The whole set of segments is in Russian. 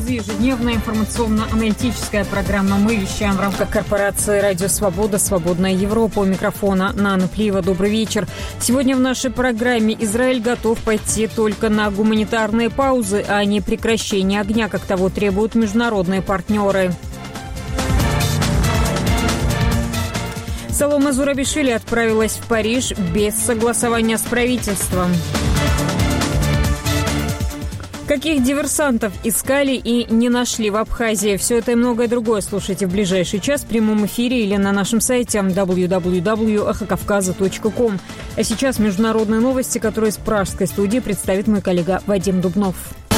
«Союза» ежедневная информационно-аналитическая программа. Мы вещаем в рамках корпорации «Радио Свобода», «Свободная Европа». У микрофона Нана Плиева. Добрый вечер. Сегодня в нашей программе Израиль готов пойти только на гуманитарные паузы, а не прекращение огня, как того требуют международные партнеры. Саломе Зурабишвили отправилась в Париж без согласования с правительством. Каких диверсантов искали и не нашли в Абхазии? Все это и многое другое слушайте в ближайший час в прямом эфире или на нашем сайте www.эхокавказа.ком. А сейчас международные новости, которые из пражской студии представит мой коллега Вадим Дубнов.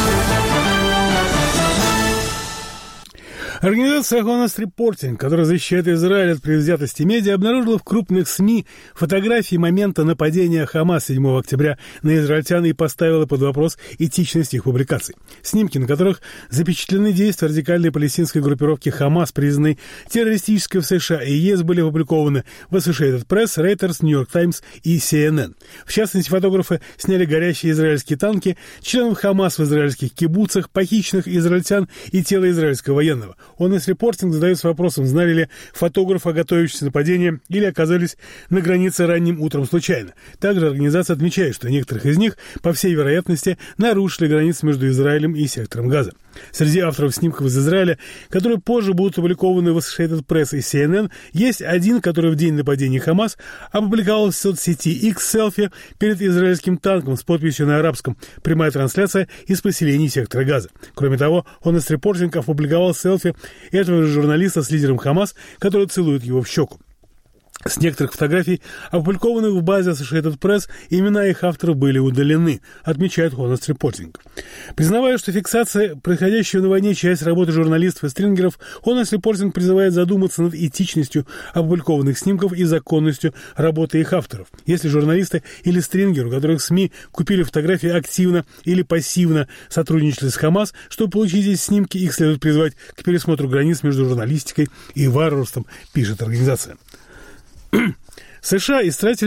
Организация Honest Reporting, которая защищает Израиль от предвзятости медиа, обнаружила в крупных СМИ фотографии момента нападения Хамас 7 октября на израильтян и поставила под вопрос этичность их публикаций. Снимки, на которых запечатлены действия радикальной палестинской группировки Хамас, признанной террористической в США и ЕС, были опубликованы в Associated Press, Reuters, New York Times и CNN. В частности, фотографы сняли горящие израильские танки, членов Хамас в израильских кибуцах, похищенных израильтян и тело израильского военного. Honest Reporting задается вопросом, знали ли фотографы о готовящемся нападении или оказались на границе ранним утром случайно. Также организация отмечает, что некоторых из них, по всей вероятности, нарушили границы между Израилем и сектором Газа. Среди авторов снимков из Израиля, которые позже будут опубликованы в Associated Press и CNN, есть один, который в день нападения Хамас опубликовал в соцсети X селфи перед израильским танком с подписью на арабском «Прямая трансляция из поселений сектора Газа». Кроме того, Honest Reporting опубликовал селфи этого же журналиста с лидером Хамас, который целует его в щеку. С некоторых фотографий, опубликованных в базе Associated Press, имена их авторов были удалены, отмечает Honest Reporting. Признавая, что фиксация происходящего на войне часть работы журналистов и стрингеров, Honest Reporting призывает задуматься над этичностью опубликованных снимков и законностью работы их авторов. Если журналисты или стрингеры, у которых СМИ купили фотографии, активно или пассивно сотрудничали с Хамас, чтобы получить эти снимки, их следует призвать к пересмотру границ между журналистикой и варварством, пишет организация. США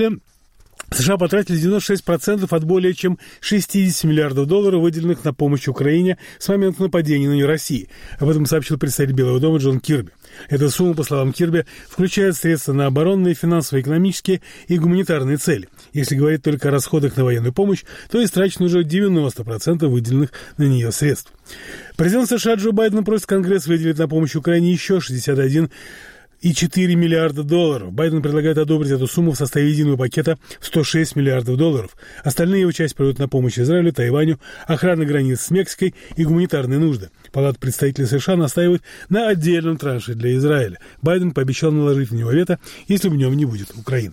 потратили 96% от более чем 60 миллиардов долларов, выделенных на помощь Украине с момента нападения на нее России. Об этом сообщил представитель Белого дома Джон Кирби. Эта сумма, по словам Кирби, включает средства на оборонные, финансовые, экономические и гуманитарные цели. Если говорить только о расходах на военную помощь, то истрачено уже 90% выделенных на нее средств. Президент США Джо Байден просит Конгресс выделить на помощь Украине еще 61,4 миллиарда долларов. Байден предлагает одобрить эту сумму в составе единого пакета в 106 миллиардов долларов. Остальные его части пойдут на помощь Израилю, Тайваню, охране границ с Мексикой и гуманитарные нужды. Палата представителей США настаивает на отдельном транше для Израиля. Байден пообещал наложить на него вето, если в нем не будет Украины.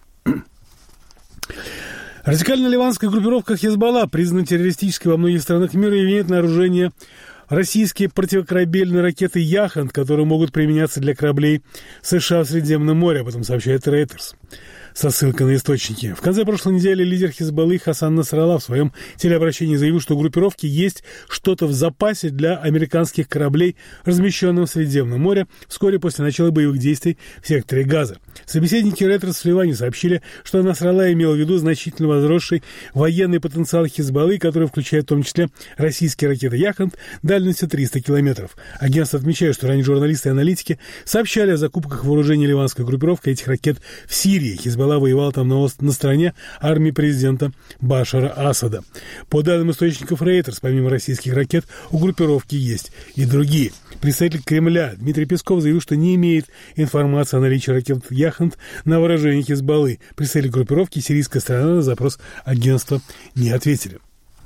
Радикальная ливанская группировка Хизбалла, признана террористической во многих странах мира, имеет на вооружении российские противокорабельные ракеты «Яхант», которые могут применяться для кораблей США в Средиземном море, об этом сообщает Reuters со ссылкой на источники. В конце прошлой недели лидер Хизбаллы Хасан Насралла в своем телеобращении заявил, что у группировки есть что-то в запасе для американских кораблей, размещенных в Средиземном море, вскоре после начала боевых действий в секторе Газа. Собеседники Reuters в Ливане сообщили, что Насралла имел в виду значительно возросший военный потенциал Хизбаллы, который включает в том числе российские ракеты «Яхант» дальностью 300 километров. Агентство отмечает, что ранее журналисты и аналитики сообщали о закупках вооружения ливанской группировкой этих ракет в Сирии. Хизбалла воевал там на стороне армии президента Башара Асада. По данным источников Reuters, помимо российских ракет, у группировки есть и другие. Представитель Кремля Дмитрий Песков заявил, что не имеет информации о наличии ракет «Яхант» на вооружении Хизбаллы. Представители группировки и сирийская сторона на запрос агентства не ответили.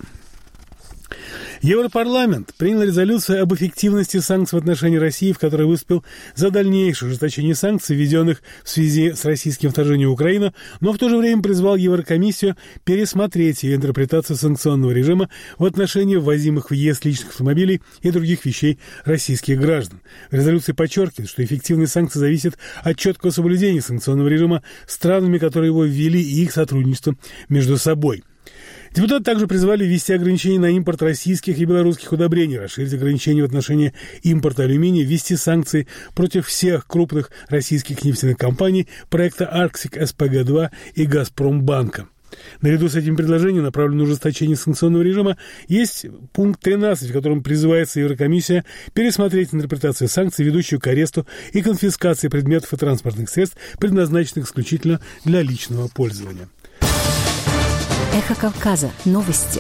Европарламент принял резолюцию об эффективности санкций в отношении России, в которой выступил за дальнейшее ужесточение санкций, введенных в связи с российским вторжением в Украину, но в то же время призвал Еврокомиссию пересмотреть ее интерпретацию санкционного режима в отношении ввозимых в ЕС личных автомобилей и других вещей российских граждан. В резолюции подчеркивает, что эффективность санкций зависит от четкого соблюдения санкционного режима странами, которые его ввели, и их сотрудничества между собой. Депутаты также призвали ввести ограничения на импорт российских и белорусских удобрений, расширить ограничения в отношении импорта алюминия, ввести санкции против всех крупных российских нефтяных компаний, проекта «Арктик», СПГ-2 и «Газпромбанка». Наряду с этим предложением, направленным на ужесточение санкционного режима, есть пункт 13, в котором призывается Еврокомиссия пересмотреть интерпретацию санкций, ведущую к аресту и конфискации предметов и транспортных средств, предназначенных исключительно для личного пользования. Эхо Кавказа. Новости.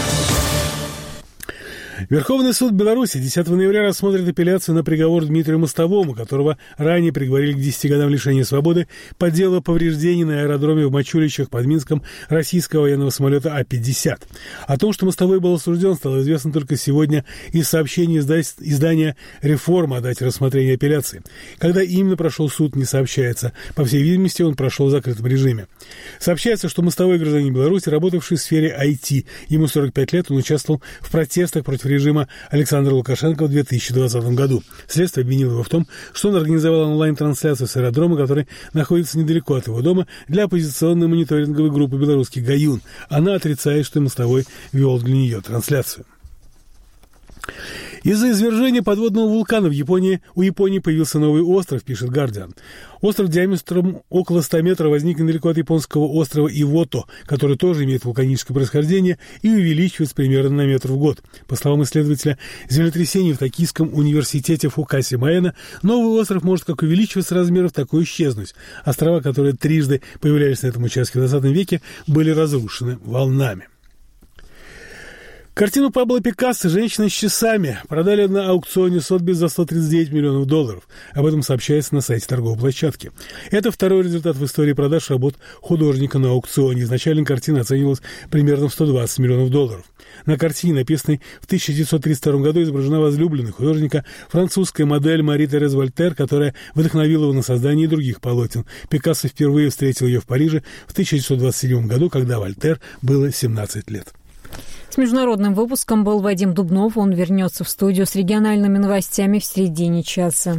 Верховный суд Беларуси 10 ноября рассмотрит апелляцию на приговор Дмитрию Мостовому, которого ранее приговорили к 10 годам лишения свободы по делу повреждений на аэродроме в Мачулищах под Минском российского военного самолета А-50. О том, что Мостовой был осужден, стало известно только сегодня из сообщения издания «Реформа» о дате рассмотрения апелляции. Когда именно прошел суд, не сообщается. По всей видимости, он прошел в закрытом режиме. Сообщается, что Мостовой гражданин Беларуси, работавший в сфере IT. Ему 45 лет, он участвовал в протестах против режима Александра Лукашенко в 2020 году. Следствие обвинило его в том, что он организовал онлайн-трансляцию с аэродрома, который находится недалеко от его дома, для оппозиционной мониторинговой группы белорусский «Гаюн». Она отрицает, что Мостовой вел для нее трансляцию. Из-за извержения подводного вулкана у Японии появился новый остров, пишет «Гардиан». Остров диаметром около 100 метров возник недалеко от японского острова Ивото, который тоже имеет вулканическое происхождение и увеличивается примерно на метр в год. По словам исследователя землетрясений в Токийском университете Фукаси Маэна, новый остров может как увеличиваться размеров, так и исчезнуть. Острова, которые трижды появлялись на этом участке в 20 веке, были разрушены волнами. Картину Пабло Пикассо «Женщина с часами» продали на аукционе Сотбис за $139 миллионов. Об этом сообщается на сайте торговой площадки. Это второй результат в истории продаж работ художника на аукционе. Изначально картина оценивалась примерно в $120 миллионов. На картине, написанной в 1932 году, изображена возлюбленная художника французская модель Мари Терез Вольтер, которая вдохновила его на создание других полотен. Пикассо впервые встретил ее в Париже в 1927 году, когда Вольтер было 17 лет. С международным выпуском был Вадим Дубнов. Он вернется в студию с региональными новостями в середине часа.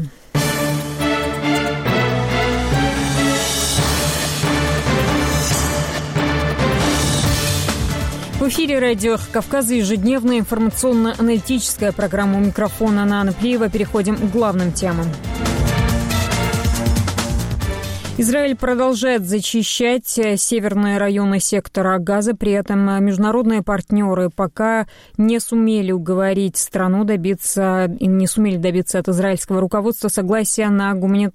В эфире радио «Кавказа» ежедневная информационно-аналитическая программа. У микрофона Анна Плиева. Переходим к главным темам. Израиль продолжает зачищать северные районы сектора Газа. При этом международные партнеры пока не сумели уговорить страну не сумели добиться от израильского руководства согласия на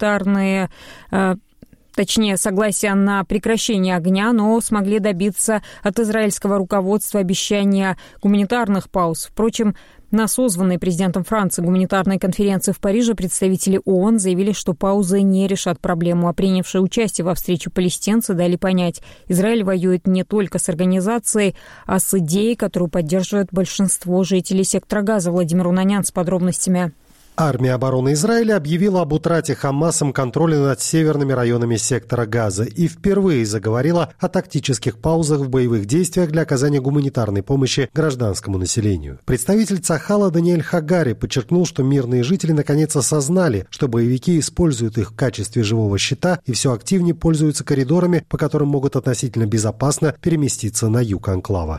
согласие на прекращение огня, но смогли добиться от израильского руководства обещания гуманитарных пауз. Впрочем, на созванной президентом Франции гуманитарной конференции в Париже представители ООН заявили, что паузы не решат проблему, а принявшие участие во встрече палестинцы дали понять, Израиль воюет не только с организацией, а с идеей, которую поддерживает большинство жителей сектора Газа. Владимир Унанян с подробностями. Армия обороны Израиля объявила об утрате Хамасом контроля над северными районами сектора Газа и впервые заговорила о тактических паузах в боевых действиях для оказания гуманитарной помощи гражданскому населению. Представитель Цахала Даниэль Хагари подчеркнул, что мирные жители наконец осознали, что боевики используют их в качестве живого щита и все активнее пользуются коридорами, по которым могут относительно безопасно переместиться на юг анклава.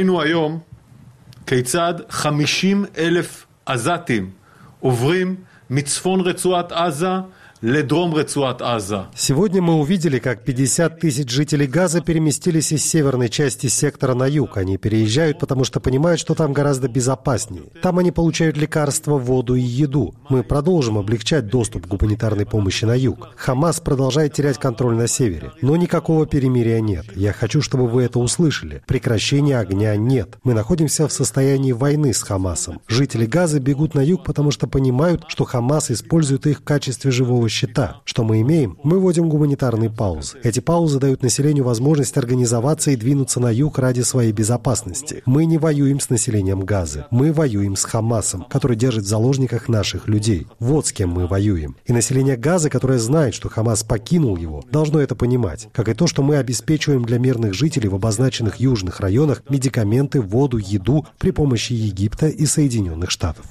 עוברים מצפון רצועת עזה Сегодня мы увидели, как 50 тысяч жителей Газа переместились из северной части сектора на юг. Они переезжают, потому что понимают, что там гораздо безопаснее. Там они получают лекарства, воду и еду. Мы продолжим облегчать доступ к гуманитарной помощи на юг. Хамас продолжает терять контроль на севере. Но никакого перемирия нет. Я хочу, чтобы вы это услышали. Прекращения огня нет. Мы находимся в состоянии войны с Хамасом. Жители Газа бегут на юг, потому что понимают, что Хамас использует их в качестве живого счета. Что мы имеем? Мы вводим гуманитарные паузы. Эти паузы дают населению возможность организоваться и двинуться на юг ради своей безопасности. Мы не воюем с населением Газы. Мы воюем с Хамасом, который держит в заложниках наших людей. Вот с кем мы воюем. И население Газы, которое знает, что Хамас покинул его, должно это понимать. Как и то, что мы обеспечиваем для мирных жителей в обозначенных южных районах медикаменты, воду, еду при помощи Египта и Соединенных Штатов.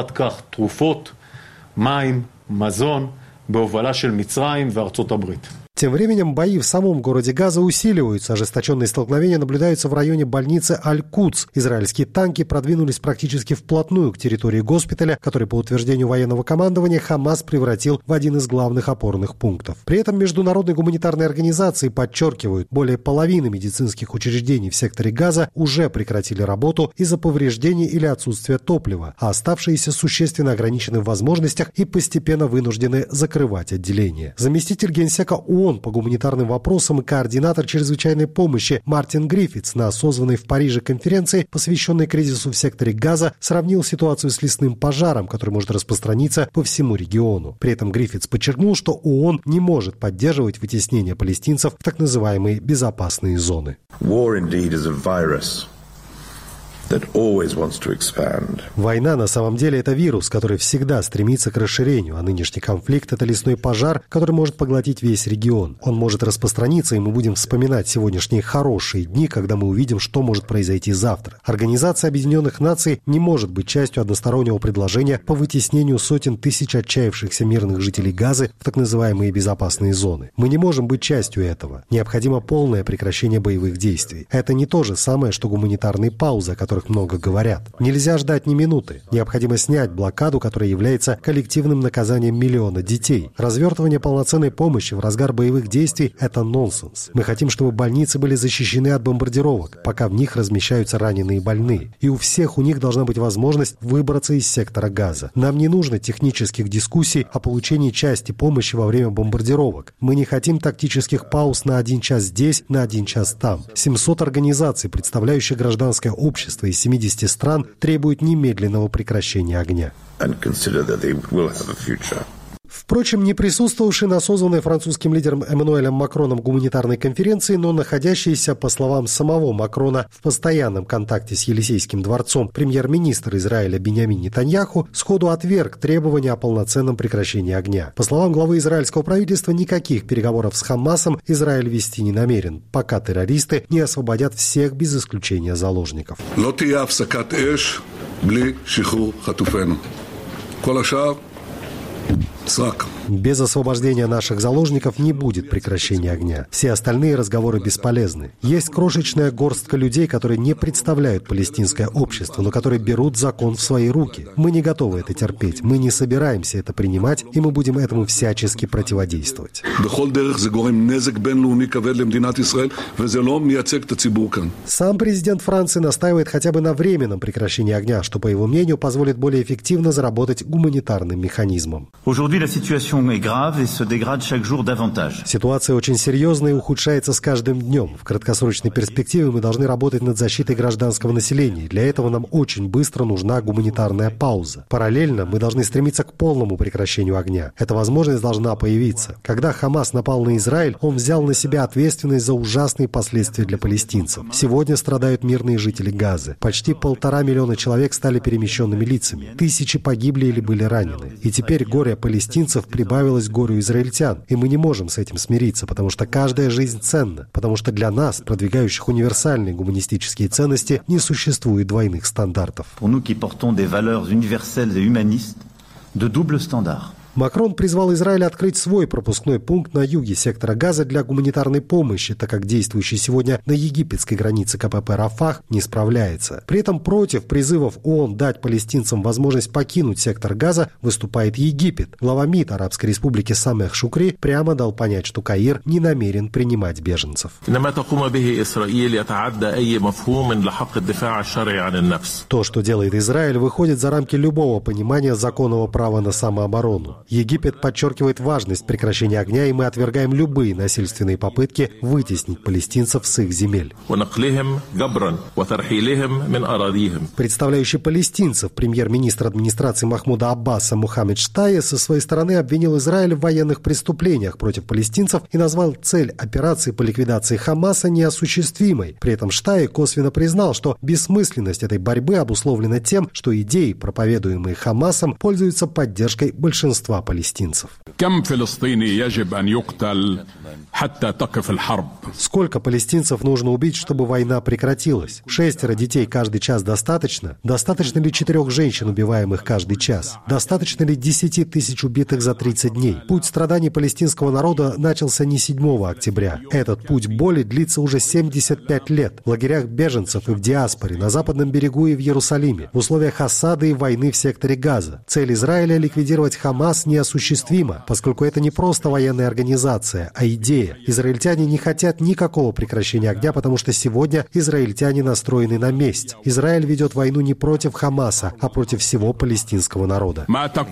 מים, מזון, בהובלה של מצרים וארצות הברית. Тем временем бои в самом городе Газа усиливаются. Ожесточенные столкновения наблюдаются в районе больницы Аль-Кудс. Израильские танки продвинулись практически вплотную к территории госпиталя, который, по утверждению военного командования, Хамас превратил в один из главных опорных пунктов. При этом международные гуманитарные организации подчеркивают, более половины медицинских учреждений в секторе Газа уже прекратили работу из-за повреждений или отсутствия топлива, а оставшиеся существенно ограничены в возможностях и постепенно вынуждены закрывать отделения. Заместитель генсека ООН по гуманитарным вопросам и координатор чрезвычайной помощи Мартин Гриффитс на созванной в Париже конференции, посвященной кризису в секторе Газа, сравнил ситуацию с лесным пожаром, который может распространиться по всему региону. При этом Гриффитс подчеркнул, что ООН не может поддерживать вытеснение палестинцев в так называемые безопасные зоны. Война на самом деле это вирус, который всегда стремится к расширению, а нынешний конфликт – это лесной пожар, который может поглотить весь регион. Он может распространиться, и мы будем вспоминать сегодняшние хорошие дни, когда мы увидим, что может произойти завтра. Организация Объединенных Наций не может быть частью одностороннего предложения по вытеснению сотен тысяч отчаявшихся мирных жителей Газы в так называемые безопасные зоны. Мы не можем быть частью этого. Необходимо полное прекращение боевых действий. Это не то же самое, что гуманитарные паузы, о которых много говорят. Нельзя ждать ни минуты. Необходимо снять блокаду, которая является коллективным наказанием миллиона детей. Развертывание полноценной помощи в разгар боевых действий – это нонсенс. Мы хотим, чтобы больницы были защищены от бомбардировок, пока в них размещаются раненые и больные. И у всех у них должна быть возможность выбраться из сектора Газа. Нам не нужно технических дискуссий о получении части помощи во время бомбардировок. Мы не хотим тактических пауз на 1 час здесь, на 1 час там. 700 организаций, представляющих гражданское общество из 70 стран, требуют немедленного прекращения огня. Впрочем, не присутствовавший на созванной французским лидером Эммануэлем Макроном гуманитарной конференции, но находящийся, по словам самого Макрона, в постоянном контакте с Елисейским дворцом премьер-министр Израиля Биньямин Нетаньяху сходу отверг требования о полноценном прекращении огня. По словам главы израильского правительства, никаких переговоров с Хамасом Израиль вести не намерен, пока террористы не освободят всех без исключения заложников. Без освобождения наших заложников не будет прекращения огня. Все остальные разговоры бесполезны. Есть крошечная горстка людей, которые не представляют палестинское общество, но которые берут закон в свои руки. Мы не готовы это терпеть, мы не собираемся это принимать, и мы будем этому всячески противодействовать. Сам президент Франции настаивает хотя бы на временном прекращении огня, что, по его мнению, позволит более эффективно заработать гуманитарным механизмом. Ситуация очень серьезная и ухудшается с каждым днем. В краткосрочной перспективе мы должны работать над защитой гражданского населения. Для этого нам очень быстро нужна гуманитарная пауза. Параллельно мы должны стремиться к полному прекращению огня. Эта возможность должна появиться. Когда Хамас напал на Израиль, он взял на себя ответственность за ужасные последствия для палестинцев. Сегодня страдают мирные жители Газы. Почти 1,5 миллиона человек стали перемещенными лицами. Тысячи погибли или были ранены. И теперь горе палестинцев прибавилось к горю израильтян. И мы не можем с этим смириться, потому что каждая жизнь ценна. Потому что для нас, продвигающих универсальные гуманистические ценности, не существует двойных стандартов. Макрон призвал Израиль открыть свой пропускной пункт на юге сектора Газа для гуманитарной помощи, так как действующий сегодня на египетской границе КПП Рафах не справляется. При этом против призывов ООН дать палестинцам возможность покинуть сектор Газа выступает Египет. Глава МИД Арабской Республики Самех Шукри прямо дал понять, что Каир не намерен принимать беженцев. То, что делает Израиль, выходит за рамки любого понимания законного права на самооборону. Египет подчеркивает важность прекращения огня, и мы отвергаем любые насильственные попытки вытеснить палестинцев с их земель. Представляющий палестинцев премьер-министр администрации Махмуда Аббаса Мухаммед Штайе со своей стороны обвинил Израиль в военных преступлениях против палестинцев и назвал цель операции по ликвидации Хамаса неосуществимой. При этом Штайе косвенно признал, что бессмысленность этой борьбы обусловлена тем, что идеи, проповедуемые Хамасом, пользуются поддержкой большинства большинства палестинцев. Сколько палестинцев нужно убить, чтобы война прекратилась? 6 детей каждый час достаточно? Достаточно ли 4 женщин, убиваемых каждый час? Достаточно ли 10 тысяч убитых за 30 дней? Путь страданий палестинского народа начался не 7 октября. Этот путь боли длится уже 75 лет. В лагерях беженцев и в диаспоре, на Западном берегу и в Иерусалиме, в условиях осады и войны в секторе Газа. Цель Израиля — ликвидировать Хамас — неосуществима, поскольку это не просто военная организация, а идея. Израильтяне не хотят никакого прекращения огня, потому что сегодня израильтяне настроены на месть. Израиль ведет войну не против Хамаса, а против всего палестинского народа.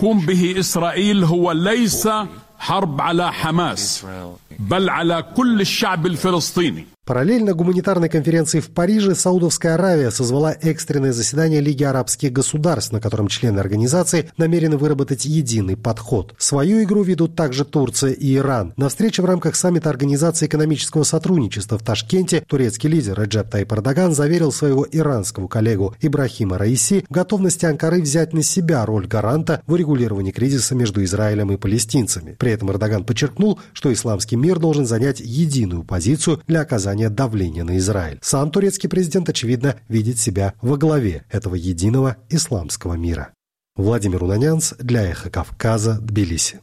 Параллельно гуманитарной конференции в Париже Саудовская Аравия созвала экстренное заседание Лиги арабских государств, на котором члены организации намерены выработать единый подход. Свою игру ведут также Турция и Иран. На встрече в рамках саммита Организации экономического сотрудничества в Ташкенте турецкий лидер Реджеп Тайип Эрдоган заверил своего иранского коллегу Ибрахима Раиси в готовности Анкары взять на себя роль гаранта в урегулировании кризиса между Израилем и палестинцами. При этом Эрдоган подчеркнул, что исламский мир должен занять единую позицию для оказания давления на Израиль. Сам турецкий президент, очевидно, видит себя во главе этого единого исламского мира. Владимир Унанянц для Эхо Кавказа, Тбилиси.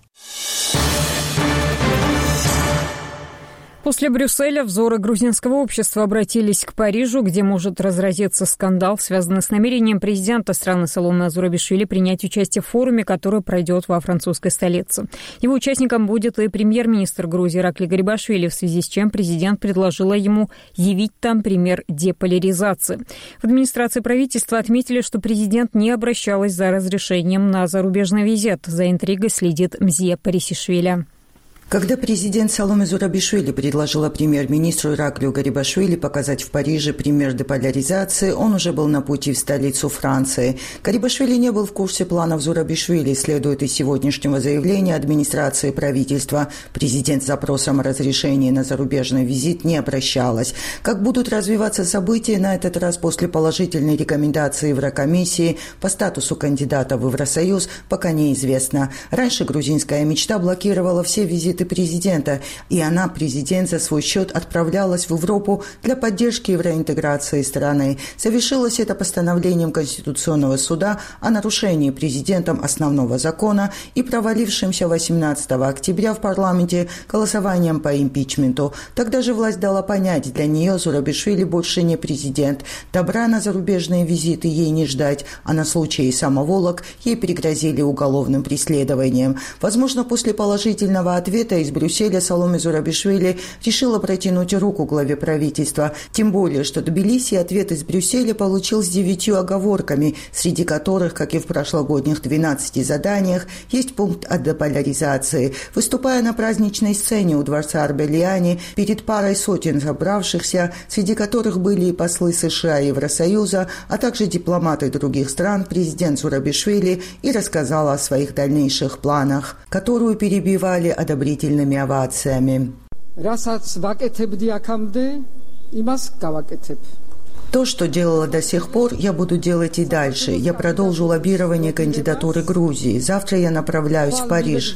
После Брюсселя взоры грузинского общества обратились к Парижу, где может разразиться скандал, связанный с намерением президента страны Саломе Зурабишвили принять участие в форуме, который пройдет во французской столице. Его участником будет и премьер-министр Грузии Иракли Гарибашвили, в связи с чем президент предложила ему явить там пример деполяризации. В администрации правительства отметили, что президент не обращалась за разрешением на зарубежный визит. За интригой следит Мзия Парисишвили. Когда президент Саломе Зурабишвили предложила премьер-министру Ираклию Гарибашвили показать в Париже пример деполяризации, он уже был на пути в столицу Франции. Гарибашвили не был в курсе планов Зурабишвили, следует из сегодняшнего заявления администрации правительства. Президент с запросом о разрешении на зарубежный визит не обращалась. Как будут развиваться события на этот раз после положительной рекомендации Еврокомиссии по статусу кандидата в Евросоюз, пока неизвестно. Раньше грузинская мечта блокировала все визиты президента, и она, президент, за свой счет отправлялась в Европу для поддержки евроинтеграции страны. Совершилось это постановлением Конституционного суда о нарушении президентом основного закона и провалившимся 18 октября в парламенте голосованием по импичменту. Тогда же власть дала понять, для нее Зурабишвили больше не президент. Добра на зарубежные визиты ей не ждать, а на случай самоволок ей пригрозили уголовным преследованием. Возможно, после положительного ответа из Брюсселя Саломе Зурабишвили решила протянуть руку главе правительства. Тем более, что Тбилиси ответ из Брюсселя получил с 9 оговорками, среди которых, как и в прошлогодних 12 заданиях, есть пункт о деполяризации. Выступая на праздничной сцене у дворца Арбелиани перед парой сотен собравшихся, среди которых были и послы США и Евросоюза, а также дипломаты других стран, президент Зурабишвили и рассказала о своих дальнейших планах, которую перебивали одобрительными овациями. То, что делала до сих пор, я буду делать и дальше. Я продолжу лоббирование кандидатуры Грузии. Завтра я направляюсь в Париж,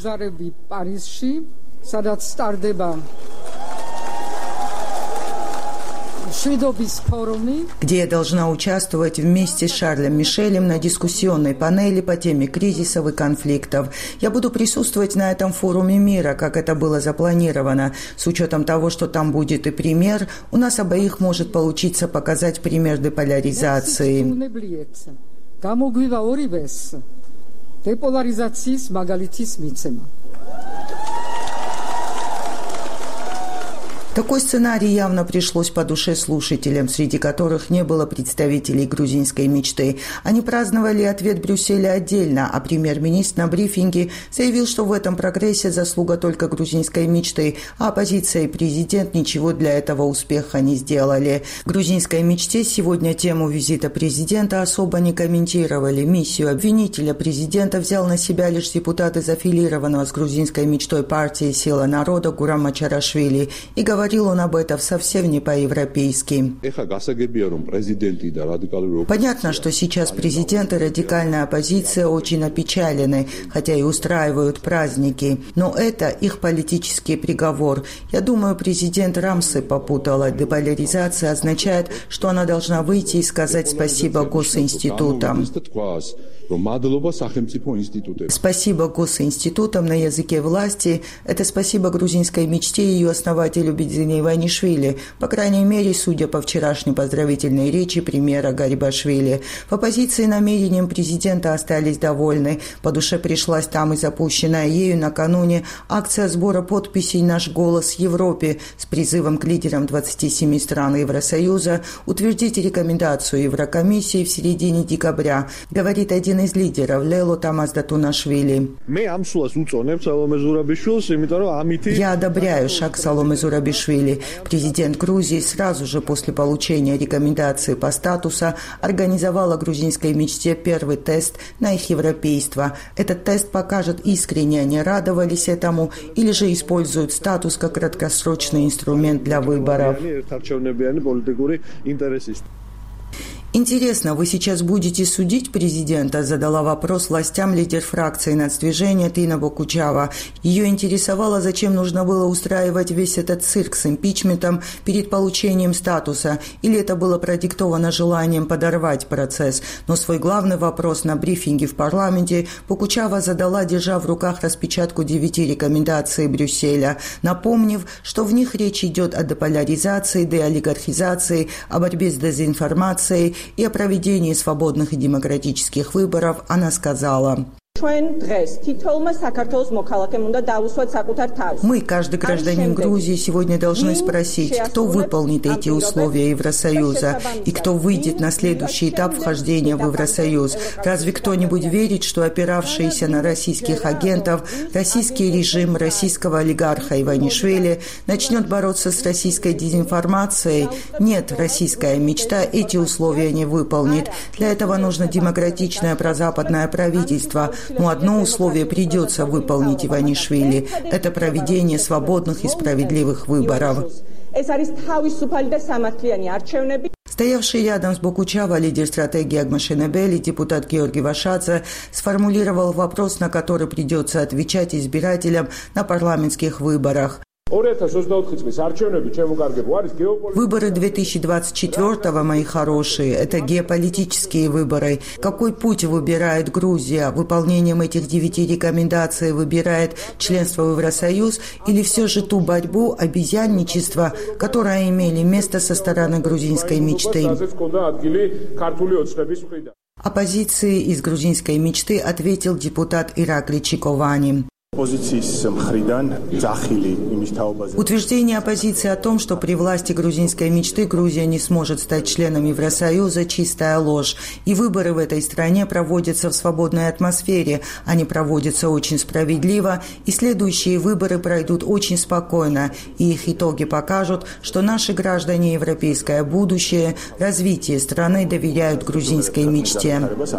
где я должна участвовать вместе с Шарлем Мишелем на дискуссионной панели по теме кризисов и конфликтов. Я буду присутствовать на этом форуме мира, как это было запланировано. С учетом того, что там будет и пример, у нас обоих может получиться показать пример деполяризации. Такой сценарий явно пришлось по душе слушателям, среди которых не было представителей грузинской мечты. Они праздновали ответ Брюсселя отдельно, а премьер-министр на брифинге заявил, что в этом прогрессе заслуга только грузинской мечты, а оппозиция и президент ничего для этого успеха не сделали. В грузинской мечте сегодня тему визита президента особо не комментировали. Миссию обвинителя президента взял на себя лишь депутат из аффилированного с грузинской мечтой партии «Сила народа» Гурам Мачарашвили и говорил, говорил он об этом совсем не по-европейски. Понятно, что сейчас президент и радикальная оппозиция очень опечалены, хотя и устраивают праздники. Но это их политический приговор. Я думаю, президент Рамсы попутала. Деполяризация означает, что она должна выйти и сказать спасибо госинститутам. Спасибо госинститутам на языке власти. Это спасибо грузинской мечте и ее основателю Бедзине Иванишвили. По крайней мере, судя по вчерашней поздравительной речи премьера Гарибашвили. В оппозиции намерением президента остались довольны. По душе пришлась там и запущенная ею накануне акция сбора подписей «Наш голос Европе» с призывом к лидерам 27 стран Евросоюза утвердить рекомендацию Еврокомиссии в середине декабря, говорит один из лидеров Лело Тамаздатунашвили. Я одобряю шаг Саломе Зурабишвили. Президент Грузии сразу же после получения рекомендации по статусу организовала грузинской мечте первый тест на их европейство. Этот тест покажет, искренне они радовались этому или же используют статус как краткосрочный инструмент для выборов. Интересно, вы сейчас будете судить президента? Задала вопрос властям лидер фракции нацдвижения Тина Бокучава. Ее интересовало, зачем нужно было устраивать весь этот цирк с импичментом перед получением статуса, или это было продиктовано желанием подорвать процесс. Но свой главный вопрос на брифинге в парламенте Бокучава задала, держа в руках распечатку 9 рекомендаций Брюсселя, напомнив, что в них речь идет о деполяризации, деолигархизации, о борьбе с дезинформацией и о проведении свободных и демократических выборов. Она сказала: мы, каждый гражданин Грузии, сегодня должны спросить, кто выполнит эти условия Евросоюза и кто выйдет на следующий этап вхождения в Евросоюз. Разве кто-нибудь верит, что опиравшиеся на российских агентов российский режим российского олигарха Иванишвили начнет бороться с российской дезинформацией? Нет, российская мечта эти условия не выполнит. Для этого нужно демократичное прозападное правительство. Но одно условие придется выполнить Иванишвили – это проведение свободных и справедливых выборов. Стоявший рядом с Бокучава лидер стратегии Агмашенебели, депутат Георгий Вашадзе, сформулировал вопрос, на который придется отвечать избирателям на парламентских выборах. Выборы 2024-го, мои хорошие, это геополитические выборы. Какой путь выбирает Грузия? Выполнением этих 9 рекомендаций выбирает членство в Евросоюз или все же ту борьбу, обезьянничество, которое имели место со стороны грузинской мечты? Оппозиции из грузинской мечты ответил депутат Иракли Чиковани. Утверждение оппозиции о том, что при власти грузинской мечты Грузия не сможет стать членом Евросоюза – чистая ложь. И выборы в этой стране проводятся в свободной атмосфере. Они проводятся очень справедливо, и следующие выборы пройдут очень спокойно. И их итоги покажут, что наши граждане европейское будущее, развитие страны доверяют грузинской мечте.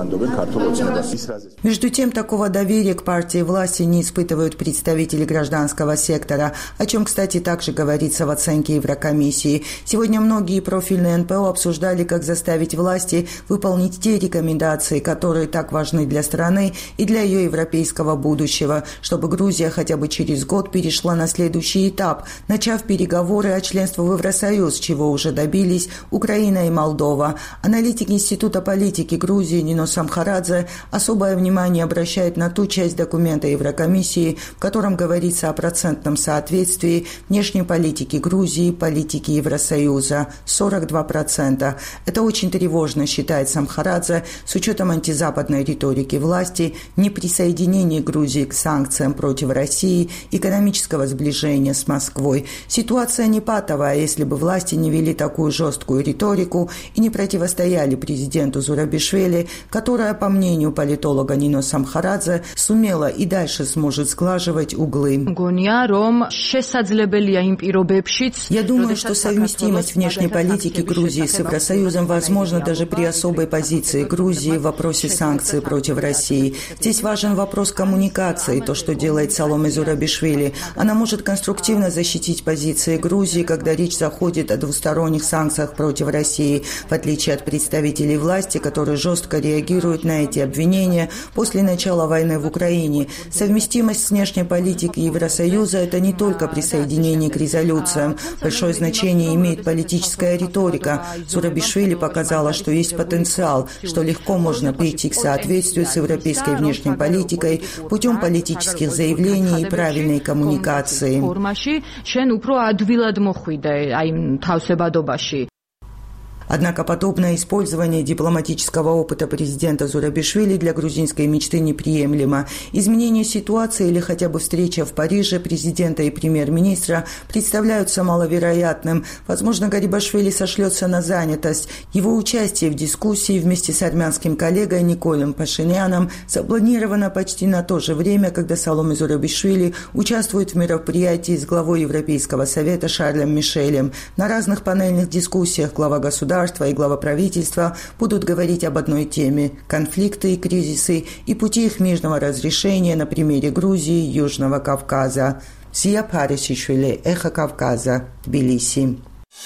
Между тем, такого доверия к партии власти не испытывают представители гражданского сектора, о чем, кстати, также говорится в оценке Еврокомиссии. Сегодня многие профильные НПО обсуждали, как заставить власти выполнить те рекомендации, которые так важны для страны и для ее европейского будущего, чтобы Грузия хотя бы через год перешла на следующий этап, начав переговоры о членстве в Евросоюз, чего уже добились Украина и Молдова. Аналитик Института политики Грузии Нино Самхарадзе особое внимание обращает на ту часть документа Еврокомиссии, в котором говорится о процентном соответствии внешней политики Грузии и политики Евросоюза – 42%. Это очень тревожно, считает Самхарадзе, с учетом антизападной риторики власти, неприсоединения Грузии к санкциям против России, экономического сближения с Москвой. Ситуация не патовая, если бы власти не вели такую жесткую риторику и не противостояли президенту Зурабишвили, которая, по мнению политолога Нино Самхарадзе, сумела и дальше сможет может сглаживать углы. Я думаю, что совместимость внешней политики Грузии с Евросоюзом возможна даже при особой позиции Грузии в вопросе санкций против России. Здесь важен вопрос коммуникации, то, что делает Саломе Зурабишвили. Она может конструктивно защитить позиции Грузии, когда речь заходит о двусторонних санкциях против России, в отличие от представителей власти, которые жестко реагируют на эти обвинения после начала войны в Украине. Совместимость с внешней политикой Евросоюза – это не только присоединение к резолюциям. Большое значение имеет политическая риторика. Зурабишвили показала, что есть потенциал, что легко можно прийти к соответствию с европейской внешней политикой путем политических заявлений и правильной коммуникации. Однако подобное использование дипломатического опыта президента Зурабишвили для грузинской мечты неприемлемо. Изменение ситуации или хотя бы встреча в Париже президента и премьер-министра представляются маловероятным. Возможно, Гарибашвили сошлется на занятость. Его участие в дискуссии вместе с армянским коллегой Николем Пашиняном запланировано почти на то же время, когда Саломе Зурабишвили участвует в мероприятии с главой Европейского совета Шарлем Мишелем. На разных панельных дискуссиях глава государства и глава правительства будут говорить об одной теме – конфликты и кризисы и пути их мирного разрешения на примере Грузии и Южного Кавказа. Зия Парисишвили, Эхо Кавказа, Тбилиси.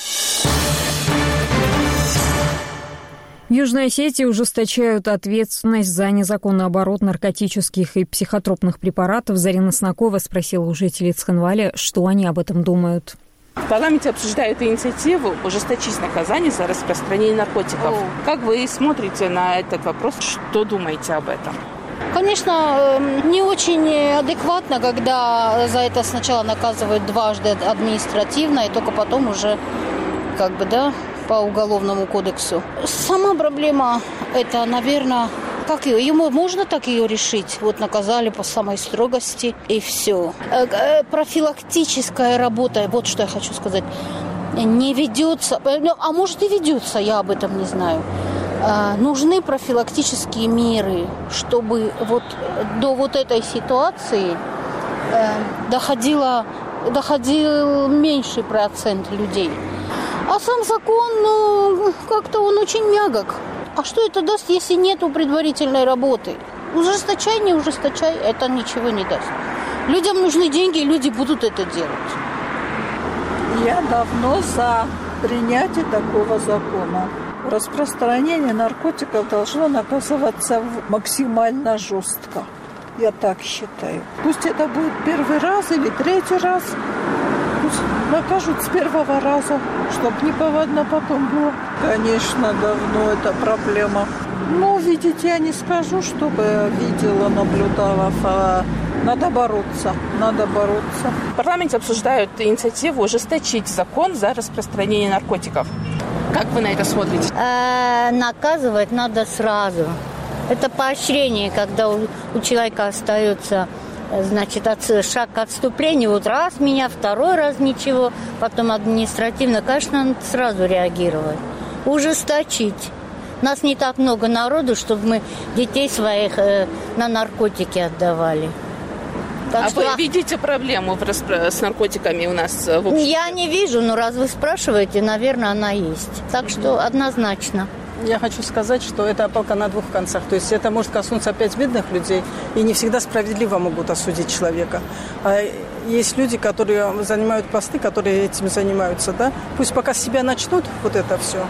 В Южной Осетии ужесточают ответственность за незаконный оборот наркотических и психотропных препаратов. Зарина Снакова спросила у жителей Цхинваля, что они об этом думают. В парламенте обсуждают инициативу ужесточить наказание за распространение наркотиков. Как вы смотрите на этот вопрос? Что думаете об этом? Конечно, не очень адекватно, когда за это сначала наказывают дважды административно, и только потом уже по уголовному кодексу. Сама проблема это, наверное, как ее можно так ее решить? Вот наказали по самой строгости и все. Профилактическая работа, вот что я хочу сказать, не ведется. А может и ведется, я об этом не знаю. Нужны профилактические меры, чтобы вот до вот этой ситуации доходил меньший процент людей. А сам закон, как-то он очень мягок. А что это даст, если нету предварительной работы? Ужесточай, не ужесточай, это ничего не даст. Людям нужны деньги, и люди будут это делать. Я давно за принятие такого закона. Распространение наркотиков должно наказываться максимально жестко. Я так считаю. Пусть это будет первый раз или третий раз. Пусть накажут с первого раза, чтобы неповадно потом было. Конечно, давно это проблема. Но, видите, я не скажу, чтобы видела, наблюдала. Надо бороться. В парламенте обсуждают инициативу ужесточить закон за распространение наркотиков. Как вы на это смотрите? Наказывать надо сразу. Это поощрение, когда у человека остается, шаг к отступлению. Вот раз меня, второй раз ничего, потом административно. Конечно, надо сразу реагировать. Ужесточить. Нас не так много народу, чтобы мы детей своих на наркотики отдавали. Вы видите проблему с наркотиками у нас в обществе? Я не вижу, но раз вы спрашиваете, наверное, она есть. Так что однозначно. Я хочу сказать, что это палка на двух концах. То есть это может коснуться опять бедных людей, и не всегда справедливо могут осудить человека. А есть люди, которые занимают посты, которые этим занимаются, да? Пусть пока себя начнут вот это все,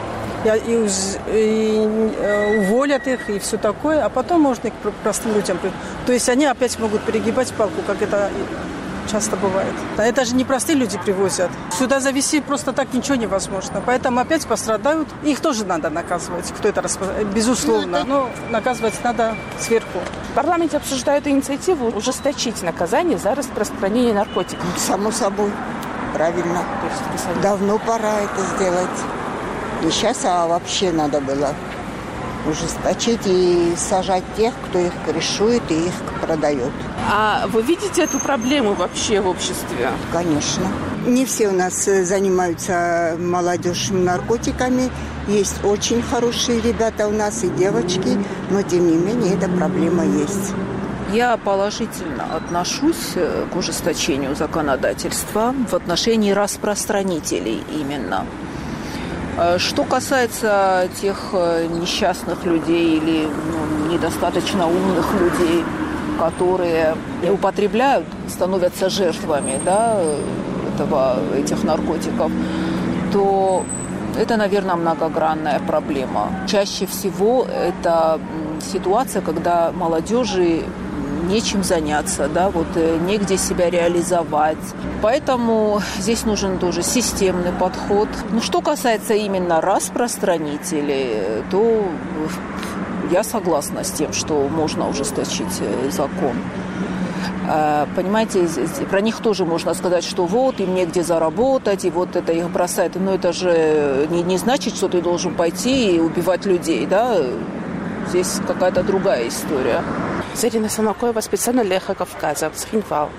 и уволят их, и все такое, а потом можно и к простым людям. То есть они опять могут перегибать палку, как это часто бывает. Это же не простые люди привозят. Сюда завезти просто так ничего невозможно. Поэтому опять пострадают. Их тоже надо наказывать, кто это безусловно. Но наказывать надо сверху. В парламенте обсуждают инициативу ужесточить наказание за распространение наркотиков. Само собой. Правильно. Давно пора это сделать. Не сейчас, а вообще надо было ужесточить и сажать тех, кто их крышует и их продает. А вы видите эту проблему вообще в обществе? Конечно. Не все у нас занимаются молодежь наркотиками. Есть очень хорошие ребята у нас и девочки, но тем не менее эта проблема есть. Я положительно отношусь к ужесточению законодательства в отношении распространителей именно. Что касается тех несчастных людей или недостаточно умных людей, которые употребляют, становятся жертвами, да, этих наркотиков, то это, наверное, многогранная проблема. Чаще всего это ситуация, когда молодежи нечем заняться, да, негде себя реализовать. Поэтому здесь нужен тоже системный подход. Что касается именно распространителей, то я согласна с тем, что можно ужесточить закон. Понимаете, про них тоже можно сказать, что им негде заработать, и это их бросает. Но это же не значит, что ты должен пойти и убивать людей, да? Здесь какая-то другая история. Зарина Самакоева, специально для «Эхо Кавказа», Схинвал.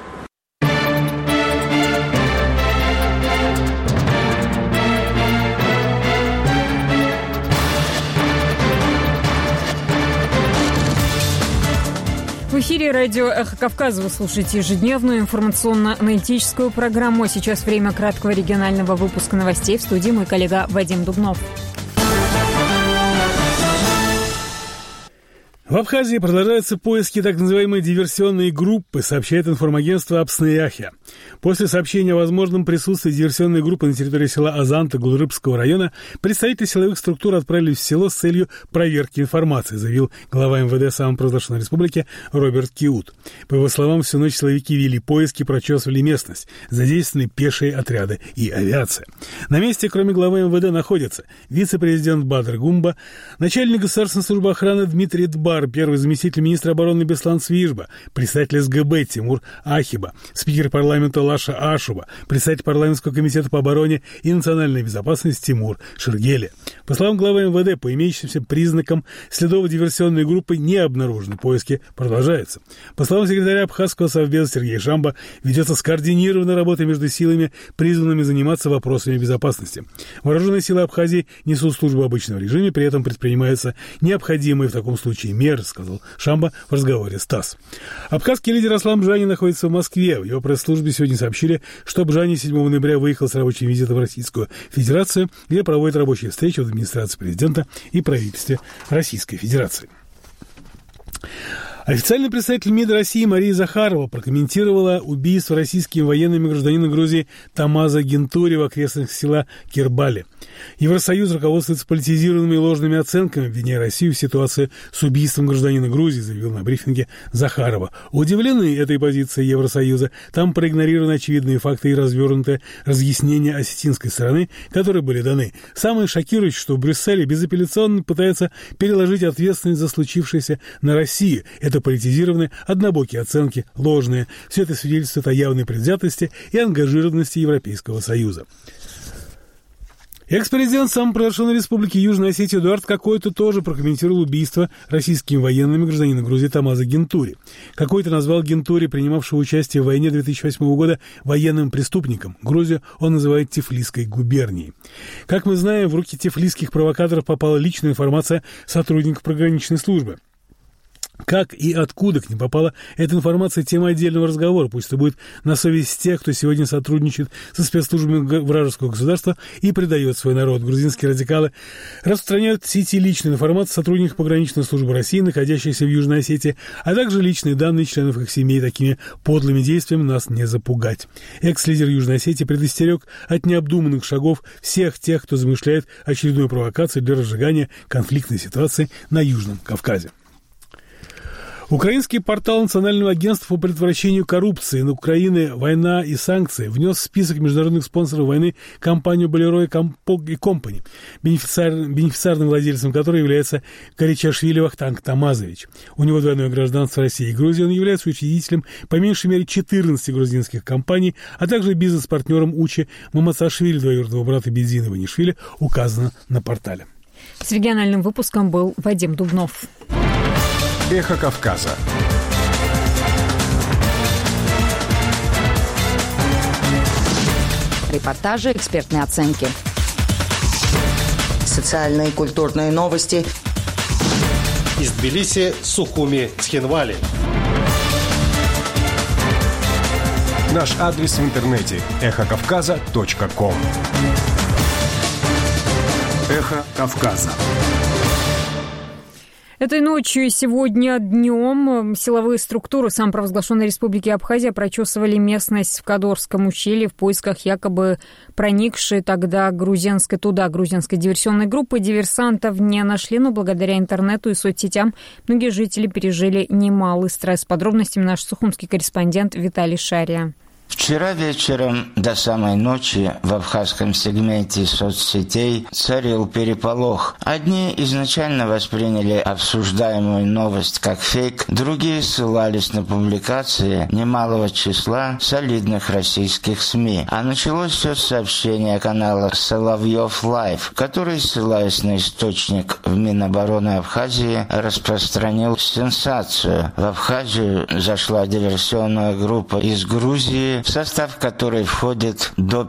В эфире радио «Эхо Кавказа» вы слушаете ежедневную информационно-аналитическую программу. Сейчас время краткого регионального выпуска новостей. В студии мой коллега Вадим Дубнов. В Абхазии продолжаются поиски так называемой диверсионной группы, сообщает информагентство Апсны-Яхья. После сообщения о возможном присутствии диверсионной группы на территории села Азанта Гулрыбского района представители силовых структур отправились в село с целью проверки информации, заявил глава МВД самопровозглашенной республики Роберт Киут. По его словам, всю ночь силовики вели поиски, прочесывали местность, задействованы пешие отряды и авиация. На месте, кроме главы МВД, находятся вице-президент Бадр Гумба, начальник государственной службы охраны Дмитрий Дбар, первый заместитель министра обороны Беслан Свижба, председатель СГБ Тимур Ахиба, спикер парламента Лаша Ашуба, председатель парламентского комитета по обороне и национальной безопасности Тимур Шергели. По словам главы МВД, по имеющимся признакам следов диверсионной группы не обнаружены, поиски продолжаются. По словам секретаря Абхазского совбеза Сергея Шамба, ведется скоординированная работа между силами, призванными заниматься вопросами безопасности. Вооруженные силы Абхазии несут службу в обычном режиме, при этом предпринимаются необходимые в таком случае меры, сказал Шамба в разговоре с ТАСС. Абхазский лидер Аслан Бжани находится в Москве. В его пресс-службе сегодня сообщили, что Бжани 7 ноября выехал с рабочим визитом в Российскую Федерацию, где проводит рабочие встречи в администрации президента и правительстве Российской Федерации. Официальный представитель МИД России Мария Захарова прокомментировала убийство российскими военными гражданина Грузии Тамаза Гентури в окрестностях села Кирбали. Евросоюз руководствуется политизированными и ложными оценками, обвиняя Россию в ситуации с убийством гражданина Грузии, заявил на брифинге Захарова. Удивлены этой позицией Евросоюза, там проигнорированы очевидные факты и развернутые разъяснения осетинской стороны, которые были даны. Самое шокирующее, что в Брюсселе безапелляционно пытаются переложить ответственность за случившееся на Россию. Это политизированные, однобокие оценки, ложные. Все это свидетельствует о явной предвзятости и ангажированности Европейского Союза. Экс-президент самопровозглашенной республики Южной Осетии Эдуард Какой-то тоже прокомментировал убийство российскими военными гражданина Грузии Тамаза Гентури. Какой-то назвал Гентури, принимавшего участие в войне 2008 года, военным преступником. Грузию он называет Тифлисской губернией. Как мы знаем, в руки тифлисских провокаторов попала личная информация сотрудников пограничной службы. Как и откуда к ним попала эта информация, тема отдельного разговора. Пусть это будет на совести тех, кто сегодня сотрудничает со спецслужбами вражеского государства и предает свой народ. Грузинские радикалы распространяют сети личной информации сотрудников пограничной службы России, находящихся в Южной Осетии, а также личные данные членов их семей. Такими подлыми действиями нас не запугать. Экс-лидер Южной Осетии предостерег от необдуманных шагов всех тех, кто замышляет очередную провокацию для разжигания конфликтной ситуации на Южном Кавказе. Украинский портал Национального агентства по предотвращению коррупции на Украине «Война и санкции» внес в список международных спонсоров войны компанию «Болеро и Компани», бенефициарным владельцем которой является Каричашвили Вахтанг Тамазович. У него двойное гражданство России и Грузии. Он является учредителем по меньшей мере 14 грузинских компаний, а также бизнес-партнером Учи Мамацашвили, двоюродного брата Бедзина Иванишвили, указано на портале. С региональным выпуском был Вадим Дубнов. Эхо Кавказа. Репортажи, экспертные оценки. Социальные и культурные новости. Из Тбилиси, Сухуми, Цхинвали. Наш адрес в интернете – эхокавказа.ком. Эхо Кавказа. Этой ночью и сегодня днем силовые структуры самопровозглашенной Республики Абхазия прочесывали местность в Кадорском ущелье в поисках якобы проникшей тогда грузинской диверсионной группы. Диверсантов не нашли, но благодаря интернету и соцсетям многие жители пережили немалый стресс. С подробностями наш сухумский корреспондент Виталий Шария. Вчера вечером до самой ночи в абхазском сегменте соцсетей царил переполох. Одни изначально восприняли обсуждаемую новость как фейк, другие ссылались на публикации немалого числа солидных российских СМИ. А началось все с сообщения канала «Соловьев Лайв», который, ссылаясь на источник в Минобороны Абхазии, распространил сенсацию. В Абхазию зашла диверсионная группа из Грузии, в состав которой входит до